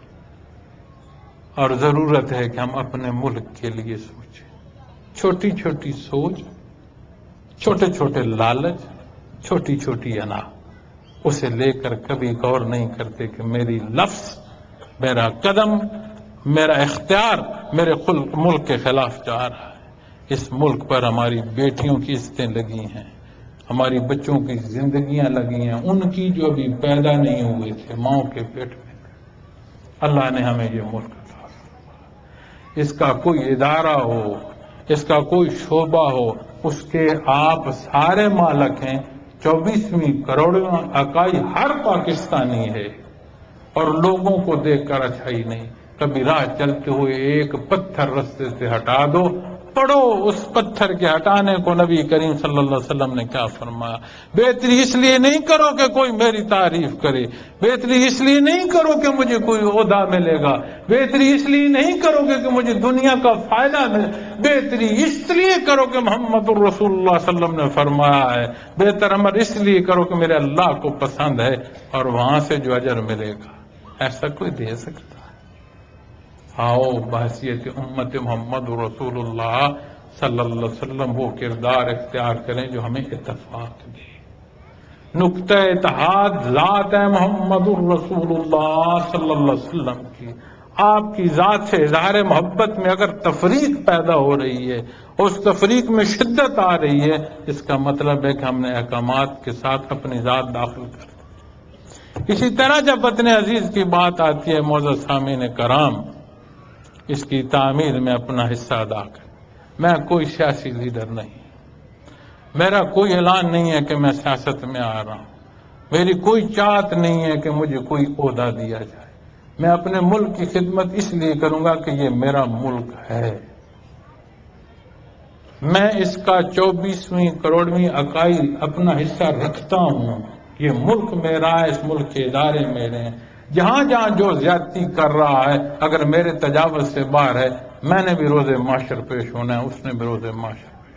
اور ضرورت ہے کہ ہم اپنے ملک کے لیے سوچیں۔ چھوٹی چھوٹی سوچ، چھوٹے چھوٹے لالچ، چھوٹی چھوٹی انا، اسے لے کر کبھی غور نہیں کرتے کہ میری لفظ، میرا قدم، میرا اختیار میرے ملک کے خلاف جا رہا ہے۔ اس ملک پر ہماری بیٹیوں کی عزتیں لگی ہیں، ہماری بچوں کی زندگیاں لگی ہیں، ان کی جو ابھی پیدا نہیں ہوئے تھے ماؤں کے پیٹ میں۔ اللہ نے ہمیں یہ ملک عطا فرمایا، اس کا کوئی ادارہ ہو، اس کا کوئی شعبہ ہو، اس کے آپ سارے مالک ہیں، چوبیسویں کروڑواں اکائی ہر پاکستانی ہے، اور لوگوں کو دیکھ کر اچھائی نہیں۔ کبھی راہ چلتے ہوئے ایک پتھر رستے سے ہٹا دو، پڑھو اس پتھر کے ہٹانے کو نبی کریم صلی اللہ علیہ وسلم نے کیا فرمایا۔ بہتری اس لیے نہیں کرو کہ کوئی میری تعریف کرے، بہتری اس لیے نہیں کرو کہ مجھے کوئی عہدہ ملے گا، بہتری اس لیے نہیں کرو گے کہ مجھے دنیا کا فائدہ ملے، بہتری اس لیے کرو کہ محمد الرسول اللہ صلی اللہ علیہ وسلم نے فرمایا ہے، بہتر عمل اس لیے کرو کہ میرے اللہ کو پسند ہے اور وہاں سے جو اجر ملے گا۔ ایسا کوئی دے سکتا ہے؟ آؤ بحیثیت امت محمد رسول اللہ صلی اللہ علیہ وسلم وہ کردار اختیار کریں جو ہمیں اتفاق دے۔ نقطہ اتحاد ذات ہے محمد الرسول اللہ صلی اللہ علیہ وسلم کی۔ آپ کی ذات سے اظہار محبت میں اگر تفریق پیدا ہو رہی ہے، اس تفریق میں شدت آ رہی ہے، اس کا مطلب ہے کہ ہم نے احکامات کے ساتھ اپنی ذات داخل کر دی۔ اسی طرح جب وطن عزیز کی بات آتی ہے معزز سامعین کرام، اس کی تعمیر میں اپنا حصہ ادا کریں۔ میں کوئی سیاسی لیڈر نہیں، میرا کوئی اعلان نہیں ہے کہ میں سیاست میں آ رہا ہوں، میری کوئی چاہت نہیں ہے کہ مجھے کوئی عہدہ دیا جائے۔ میں اپنے ملک کی خدمت اس لیے کروں گا کہ یہ میرا ملک ہے، میں اس کا چوبیسویں کروڑویں اکائی اپنا حصہ رکھتا ہوں۔ یہ ملک میرا ہے، اس ملک کے ادارے میرے ہیں۔ جہاں جہاں جو زیادتی کر رہا ہے اگر میرے تجاوز سے باہر ہے، میں نے بھی روز محشر پیش ہونا ہے، اس نے بھی روز محشر پیش۔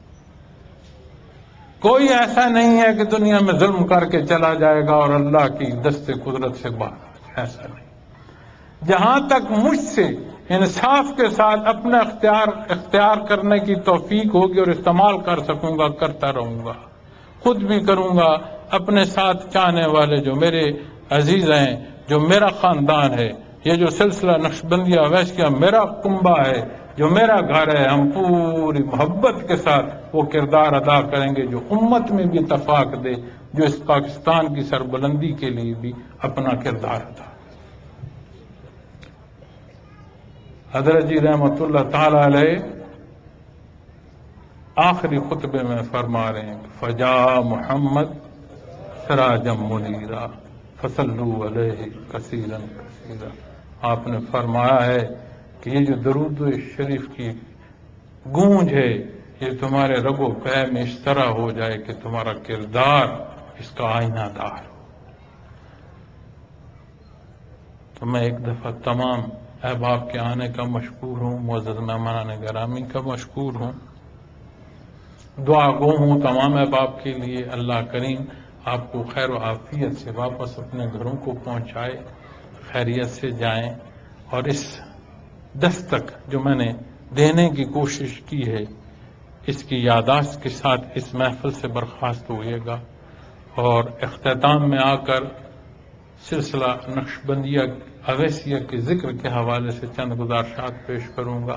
کوئی ایسا نہیں ہے کہ دنیا میں ظلم کر کے چلا جائے گا اور اللہ کی دست قدرت سے باہر آ جائے، ایسا نہیں۔ جہاں تک مجھ سے انصاف کے ساتھ اپنا اختیار اختیار کرنے کی توفیق ہوگی اور استعمال کر سکوں گا، کرتا رہوں گا، خود بھی کروں گا، اپنے ساتھ چاہنے والے جو میرے عزیز ہیں، جو میرا خاندان ہے، یہ جو سلسلہ نقشبندیہ اویسیہ میرا کنبہ ہے، جو میرا گھر ہے، ہم پوری محبت کے ساتھ وہ کردار ادا کریں گے جو امت میں بھی اتفاق دے، جو اس پاکستان کی سربلندی کے لیے بھی اپنا کردار ادا۔ حضرت جی رحمۃ اللہ تعالی علیہ آخری خطبے میں فرما رہے ہیں کہ فجا محمد سراجم منیرا فصلوا علیہ کثیرا کثیرا۔ آپ نے فرمایا ہے کہ یہ جو درود شریف کی گونج ہے یہ تمہارے رگ و پے میں اس طرح ہو جائے کہ تمہارا کردار اس کا آئینہ دار ہو۔ تو میں ایک دفعہ تمام احباب کے آنے کا مشکور ہوں، معزز مہمانان گرامی کا مشکور ہوں، دعا گو ہوں تمام احباب کے لیے۔ اللہ کریم آپ کو خیر و عافیت سے واپس اپنے گھروں کو پہنچائے، خیریت سے جائیں، اور اس دستک جو میں نے دینے کی کوشش کی ہے اس کی یادداشت کے ساتھ اس محفل سے برخاست ہوئیے گا، اور اختتام میں آ کر سلسلہ نقشبندیہ اویسیہ کے ذکر کے حوالے سے چند گزارشات پیش کروں گا۔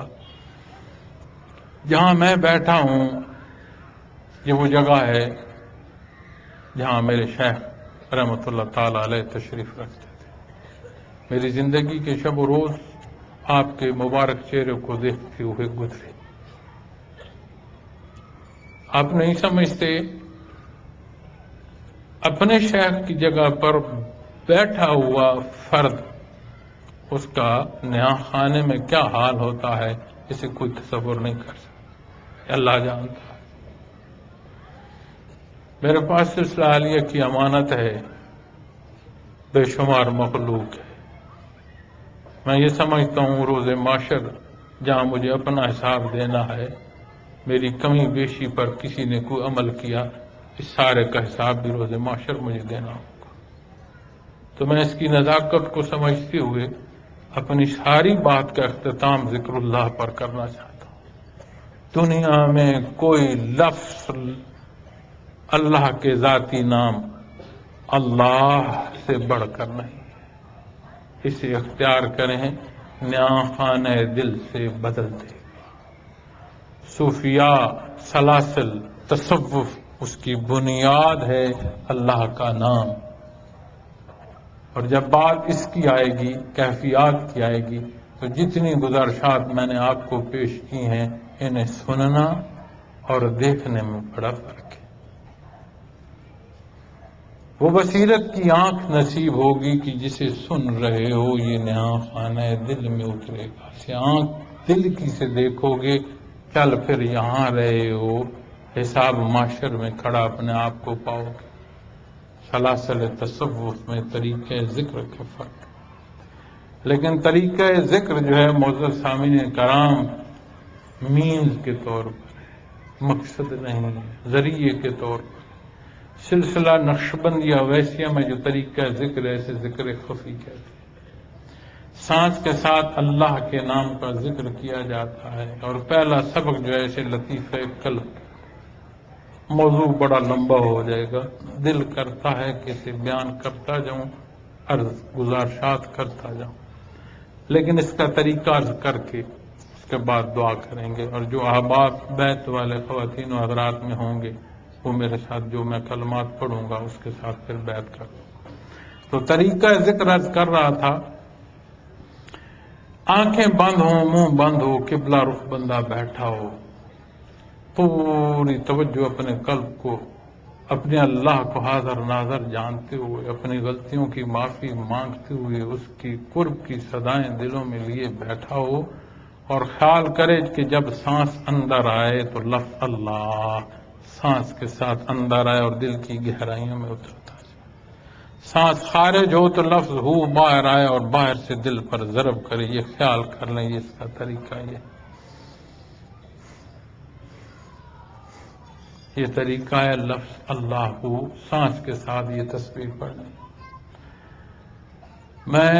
جہاں میں بیٹھا ہوں یہ وہ جگہ ہے جہاں میرے شیخ رحمۃ اللہ تعالی علیہ تشریف رکھتے تھے۔ میری زندگی کے شب و روز آپ کے مبارک چہرے کو دیکھتے ہوئے گزرے۔ آپ نہیں سمجھتے اپنے شیخ کی جگہ پر بیٹھا ہوا فرد اس کا نیا خانے میں کیا حال ہوتا ہے اسے کوئی تصور نہیں کر سکتا، اللہ جانتا ہے۔ میرے پاس سلسلہ حالیہ کی امانت ہے، بے شمار مخلوق ہے، میں یہ سمجھتا ہوں روز محشر جہاں مجھے اپنا حساب دینا ہے، میری کمی بیشی پر کسی نے کوئی عمل کیا، اس سارے کا حساب بھی روز محشر مجھے دینا ہوگا۔ تو میں اس کی نزاکت کو سمجھتے ہوئے اپنی ساری بات کا اختتام ذکر اللہ پر کرنا چاہتا ہوں۔ دنیا میں کوئی لفظ اللہ کے ذاتی نام اللہ سے بڑھ کر نہیں ہے، اسے اختیار کریں، نیا خانہ دل سے بدل دے گا۔ صوفیاء، سلاسل، تصوف اس کی بنیاد ہے اللہ کا نام، اور جب بات اس کی آئے گی، کیفیات کی آئے گی، تو جتنی گزارشات میں نے آپ کو پیش کی ہیں انہیں سننا اور دیکھنے میں بڑا فرق ہے۔ وہ بصیرت کی آنکھ نصیب ہوگی کہ جسے سن رہے ہو یہ نیا خانہ دل میں اترے گا، اسے آنکھ دل کی سے دیکھو گے، چل پھر یہاں رہے ہو، حساب معاشر میں کھڑا اپنے آپ کو پاؤ گے۔ سلاسل تصوف میں طریقہ ذکر کا فرق، لیکن طریقہ ذکر جو ہے معزز سامعین کرام مینز کے طور پر ہے، مقصد نہیں ہے، ذریعے کے طور پر۔ سلسلہ نقشبندیہ اویسیہ میں جو طریقہ ذکر ہے اسے ذکر خفی کہتے ہیں، سانس کے ساتھ اللہ کے نام کا ذکر کیا جاتا ہے، اور پہلا سبق جو ہے اسے لطیفہ قلب۔ موضوع بڑا لمبا ہو جائے گا، دل کرتا ہے کہ اسے بیان کرتا جاؤں، عرض گزارشات کرتا جاؤں، لیکن اس کا طریقہ عرض کر کے اس کے بعد دعا کریں گے، اور جو احباب بیت والے خواتین و حضرات میں ہوں گے وہ میرے ساتھ جو میں کلمات پڑھوں گا اس کے ساتھ پھر بیعت کروں گا۔ تو طریقہ ذکر عرض کر رہا تھا آنکھیں بند ہوں، منہ بند ہو، قبلہ رخ بندہ بیٹھا ہو، پوری توجہ اپنے قلب کو اپنے اللہ کو حاضر ناظر جانتے ہوئے، اپنی غلطیوں کی معافی مانگتے ہوئے، اس کی قرب کی صدائیں دلوں میں لیے بیٹھا ہو، اور خیال کرے کہ جب سانس اندر آئے تو لفظ اللہ سانس کے ساتھ اندر آئے اور دل کی گہرائیوں میں اترتا ہے، سانس خارج ہو تو لفظ ہو باہر آئے اور باہر سے دل پر ضرب کرے۔ یہ خیال کر لیں، یہ اس کا طریقہ یہ یہ طریقہ ہے لفظ اللہ کو سانس کے ساتھ یہ تسبیح پڑھنے۔ میں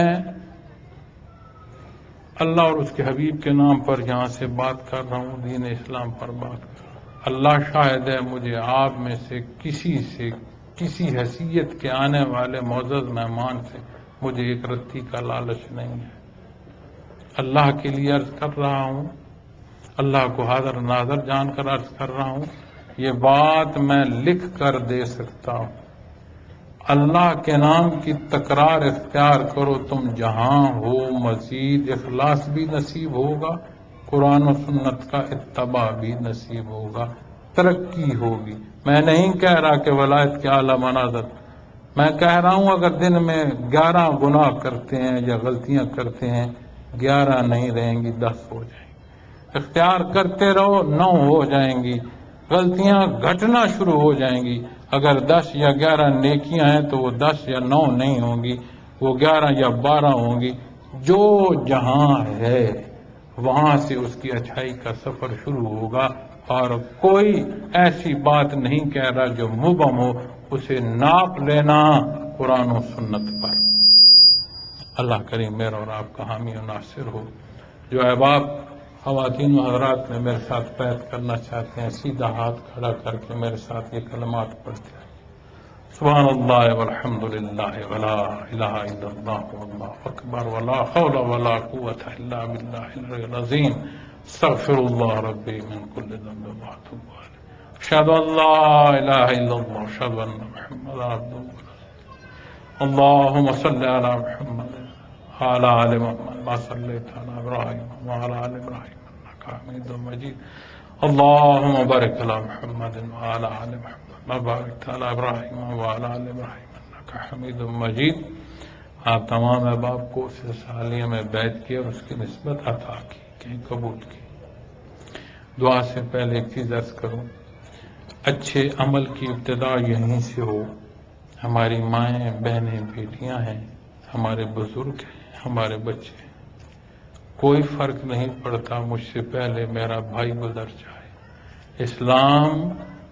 اللہ اور اس کے حبیب کے نام پر یہاں سے بات کر رہا ہوں، دین اسلام پر بات کر رہا ہوں۔ اللہ شاہد ہے، مجھے آپ میں سے کسی سے کسی حیثیت کے آنے والے معزز مہمان سے مجھے ایک رتی کا لالچ نہیں ہے۔ اللہ کے لیے عرض کر رہا ہوں، اللہ کو حاضر ناظر جان کر عرض کر رہا ہوں، یہ بات میں لکھ کر دے سکتا ہوں۔ اللہ کے نام کی تکرار اختیار کرو، تم جہاں ہو مزید اخلاص بھی نصیب ہوگا، قرآن و سنت کا اتباع بھی نصیب ہوگا، ترقی ہوگی۔ میں نہیں کہہ رہا کہ ولایت کے اعلیٰ منازل، میں کہہ رہا ہوں اگر دن میں گیارہ گناہ کرتے ہیں یا غلطیاں کرتے ہیں، گیارہ نہیں رہیں گی، دس ہو جائیں گی۔ اختیار کرتے رہو، نو ہو جائیں گی، غلطیاں گھٹنا شروع ہو جائیں گی۔ اگر دس یا گیارہ نیکیاں ہیں تو وہ دس یا نو نہیں ہوں گی، وہ گیارہ یا بارہ ہوں گی۔ جو جہاں ہے وہاں سے اس کی اچھائی کا سفر شروع ہوگا، اور کوئی ایسی بات نہیں کہہ رہا جو مبہم ہو، اسے ناپ لینا قرآن و سنت پر۔ اللہ کریم میرا اور آپ کا حامی و ناصر ہو۔ جو احباب خواتین و حضرات میں میرے ساتھ بیعت کرنا چاہتے ہیں، سیدھا ہاتھ کھڑا کر کے میرے ساتھ یہ کلمات پڑھتے ہیں۔ سبحان اللہ والحمد للہ ولا الہ الا اللہ واللہ اکبر ولا حول ولا قوت الا باللہ العلی العظیم، استغفر اللہ ربی من کل ذنب واتوب الیہ، اشہد ان لا الہ الا اللہ، اشہد ان محمدا عبدہ ورسولہ۔ اللہم صل علی محمد وعلی آل محمد ما صلیت علی ابراہیم وعلی آل ابراہیم انک حمید مجید۔ اللہم بارک علی محمد وعلی آل محمد ما بارکت علی ابراہیم وعلی آل ابراہیم انک حمید مجید۔ آپ تمام احباب کو اس سالیہ میں بیعت کی اور اس کی نسبت عطا کی کہ قبول کی۔ دعا سے پہلے ایک چیز عرض کروں، اچھے عمل کی ابتدا یہیں سے ہو۔ ہماری مائیں بہنیں بیٹیاں ہیں، ہمارے بزرگ ہیں، ہمارے بچے ہیں، کوئی فرق نہیں پڑتا مجھ سے پہلے میرا بھائی گزر جائے۔ اسلام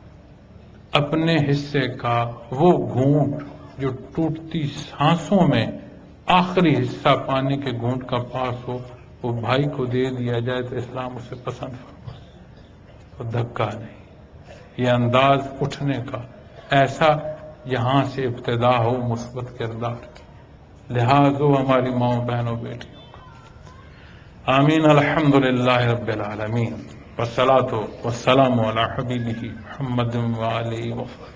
اپنے حصے کا وہ گھونٹ جو ٹوٹتی سانسوں میں آخری حصہ پانی کے گھونٹ کا پاس ہو، وہ بھائی کو دے دیا جائے تو اسلام اسے پسند فرمائے، تو دھکا نہیں۔ یہ انداز اٹھنے کا ایسا یہاں سے ابتدا ہو مثبت کردار کی، لحاظ ہو ہماری ماؤں بہنوں بیٹیوں کا۔ آمین۔ الحمد للہ رب العالمین، والصلاة والسلام علی حبیبہ محمد وآلہ وصحبہ۔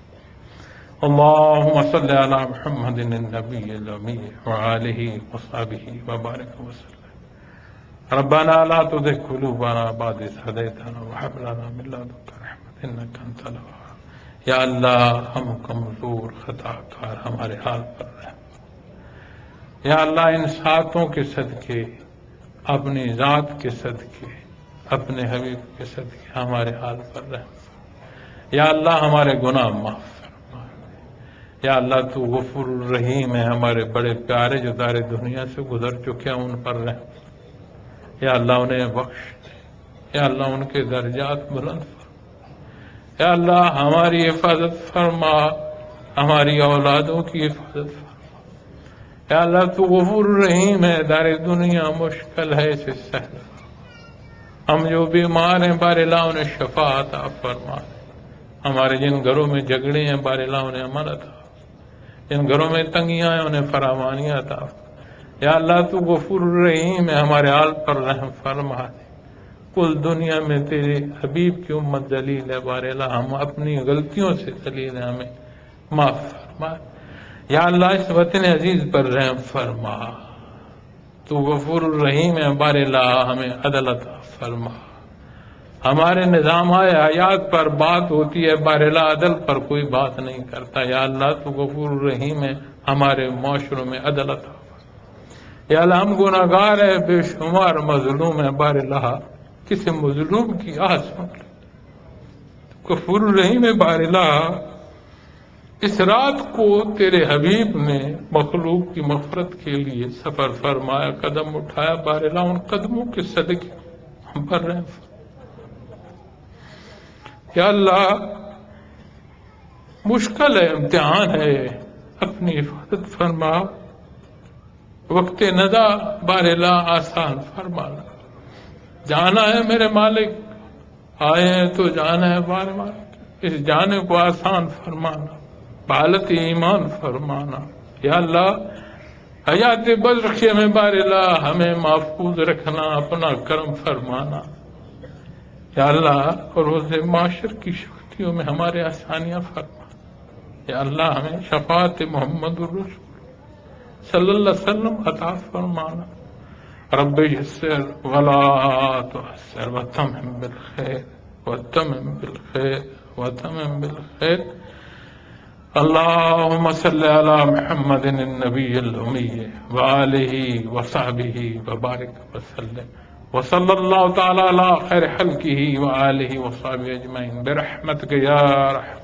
اللہم صل علی محمد النبی الامی وآلہ وصحبہ وبارک وسلم۔ ربنا لا تزغ قلوبنا بعد إذ هديتنا وهب لنا من لدنك رحمة إنك أنت الوهاب۔ یا اللہ ہم کمزور خطا کار، ہمارے حال پر رحم۔ یا اللہ ان ساتوں کے صدقے، اپنی ذات کے صدقے، اپنے حبیب کے صدقے ہمارے حال پر رحم۔ یا اللہ ہمارے گناہ معاف فرما۔ یا اللہ تو غفور الرحیم ہے، ہمارے بڑے پیارے جو دار دنیا سے گزر چکے ہیں ان پر رحم۔ یا اللہ انہیں بخش دے، یا اللہ ان کے درجات بلند فرما۔ یا اللہ ہماری حفاظت فرما، ہماری اولادوں کی حفاظت فرما۔ یا اللہ تو غفور الرحیم ہے، دار دنیا مشکل ہے، اسے سہل فرما۔ ہم جو بیمار ہیں بار الہ انہیں شفا عطا فرما۔ ہمارے جن گھروں میں جھگڑے ہیں بار الہ انہیں امن عطا فرما۔ جن گھروں میں تنگیاں ہیں انہیں فراوانی عطا فرما۔ یا اللہ تو غفور الرحیم ہے، ہمارے حال پر رحم فرما دے۔ کل دنیا میں تیرے حبیب کی امت ذلیل ہے، بار الہ ہم اپنی غلطیوں سے ذلیل ہیں، ہمیں معاف فرما۔ یا اللہ اس وطن عزیز پر رحم فرما۔ تو غفور الرحیم ہے، بار الہ ہمیں عدل عطا فرما۔ ہمارے نظام حیات پر بات ہوتی ہے، بار الہ عدل پر کوئی بات نہیں کرتا۔ یا اللہ تو غفور الرحیم ہے، ہمارے معاشروں میں عدل عطا فرما۔ یا اللہ ہم گناہ گار ہیں، بے شمار مظلوم ہیں، بار الہ کسی مظلوم کی آہ سن لے۔ غفور الرحیم ہے بار الہ، اس رات کو تیرے حبیب نے مخلوق کی مغفرت کے لیے سفر فرمایا، قدم اٹھایا، بار الہ ان قدموں کے صدقے ہم پر رحم فرما۔ یا اللہ مشکل ہے، امتحان ہے، اپنی حفاظت فرما، وقت ندا بار الہ آسان فرمانا۔ جانا ہے میرے مالک، آئے ہیں تو جانا ہے بار بار، اس جانے کو آسان فرمانا، بحالت ایمان فرمانا۔ یا اللہ حیات برزخیہ میں بار الہ ہمیں محفوظ رکھنا، اپنا کرم فرمانا۔ یا اللہ روز معاشر کی شکتیوں میں ہمارے آسانیاں فرما۔ یا اللہ ہمیں شفاعت محمد الرسول صلی اللہ علیہ وسلم عطا فرمانا۔ رب یسر ولا تعسر وتمم بالخیر وتمم بالخیر وتمم بالخیر۔ اللهم صل على محمد النبي الأمي وآله وصحبه وبارك وسلم، وصلى الله تعالى على خير خلقه وآله وصحبه أجمعين برحمتك يا رحمن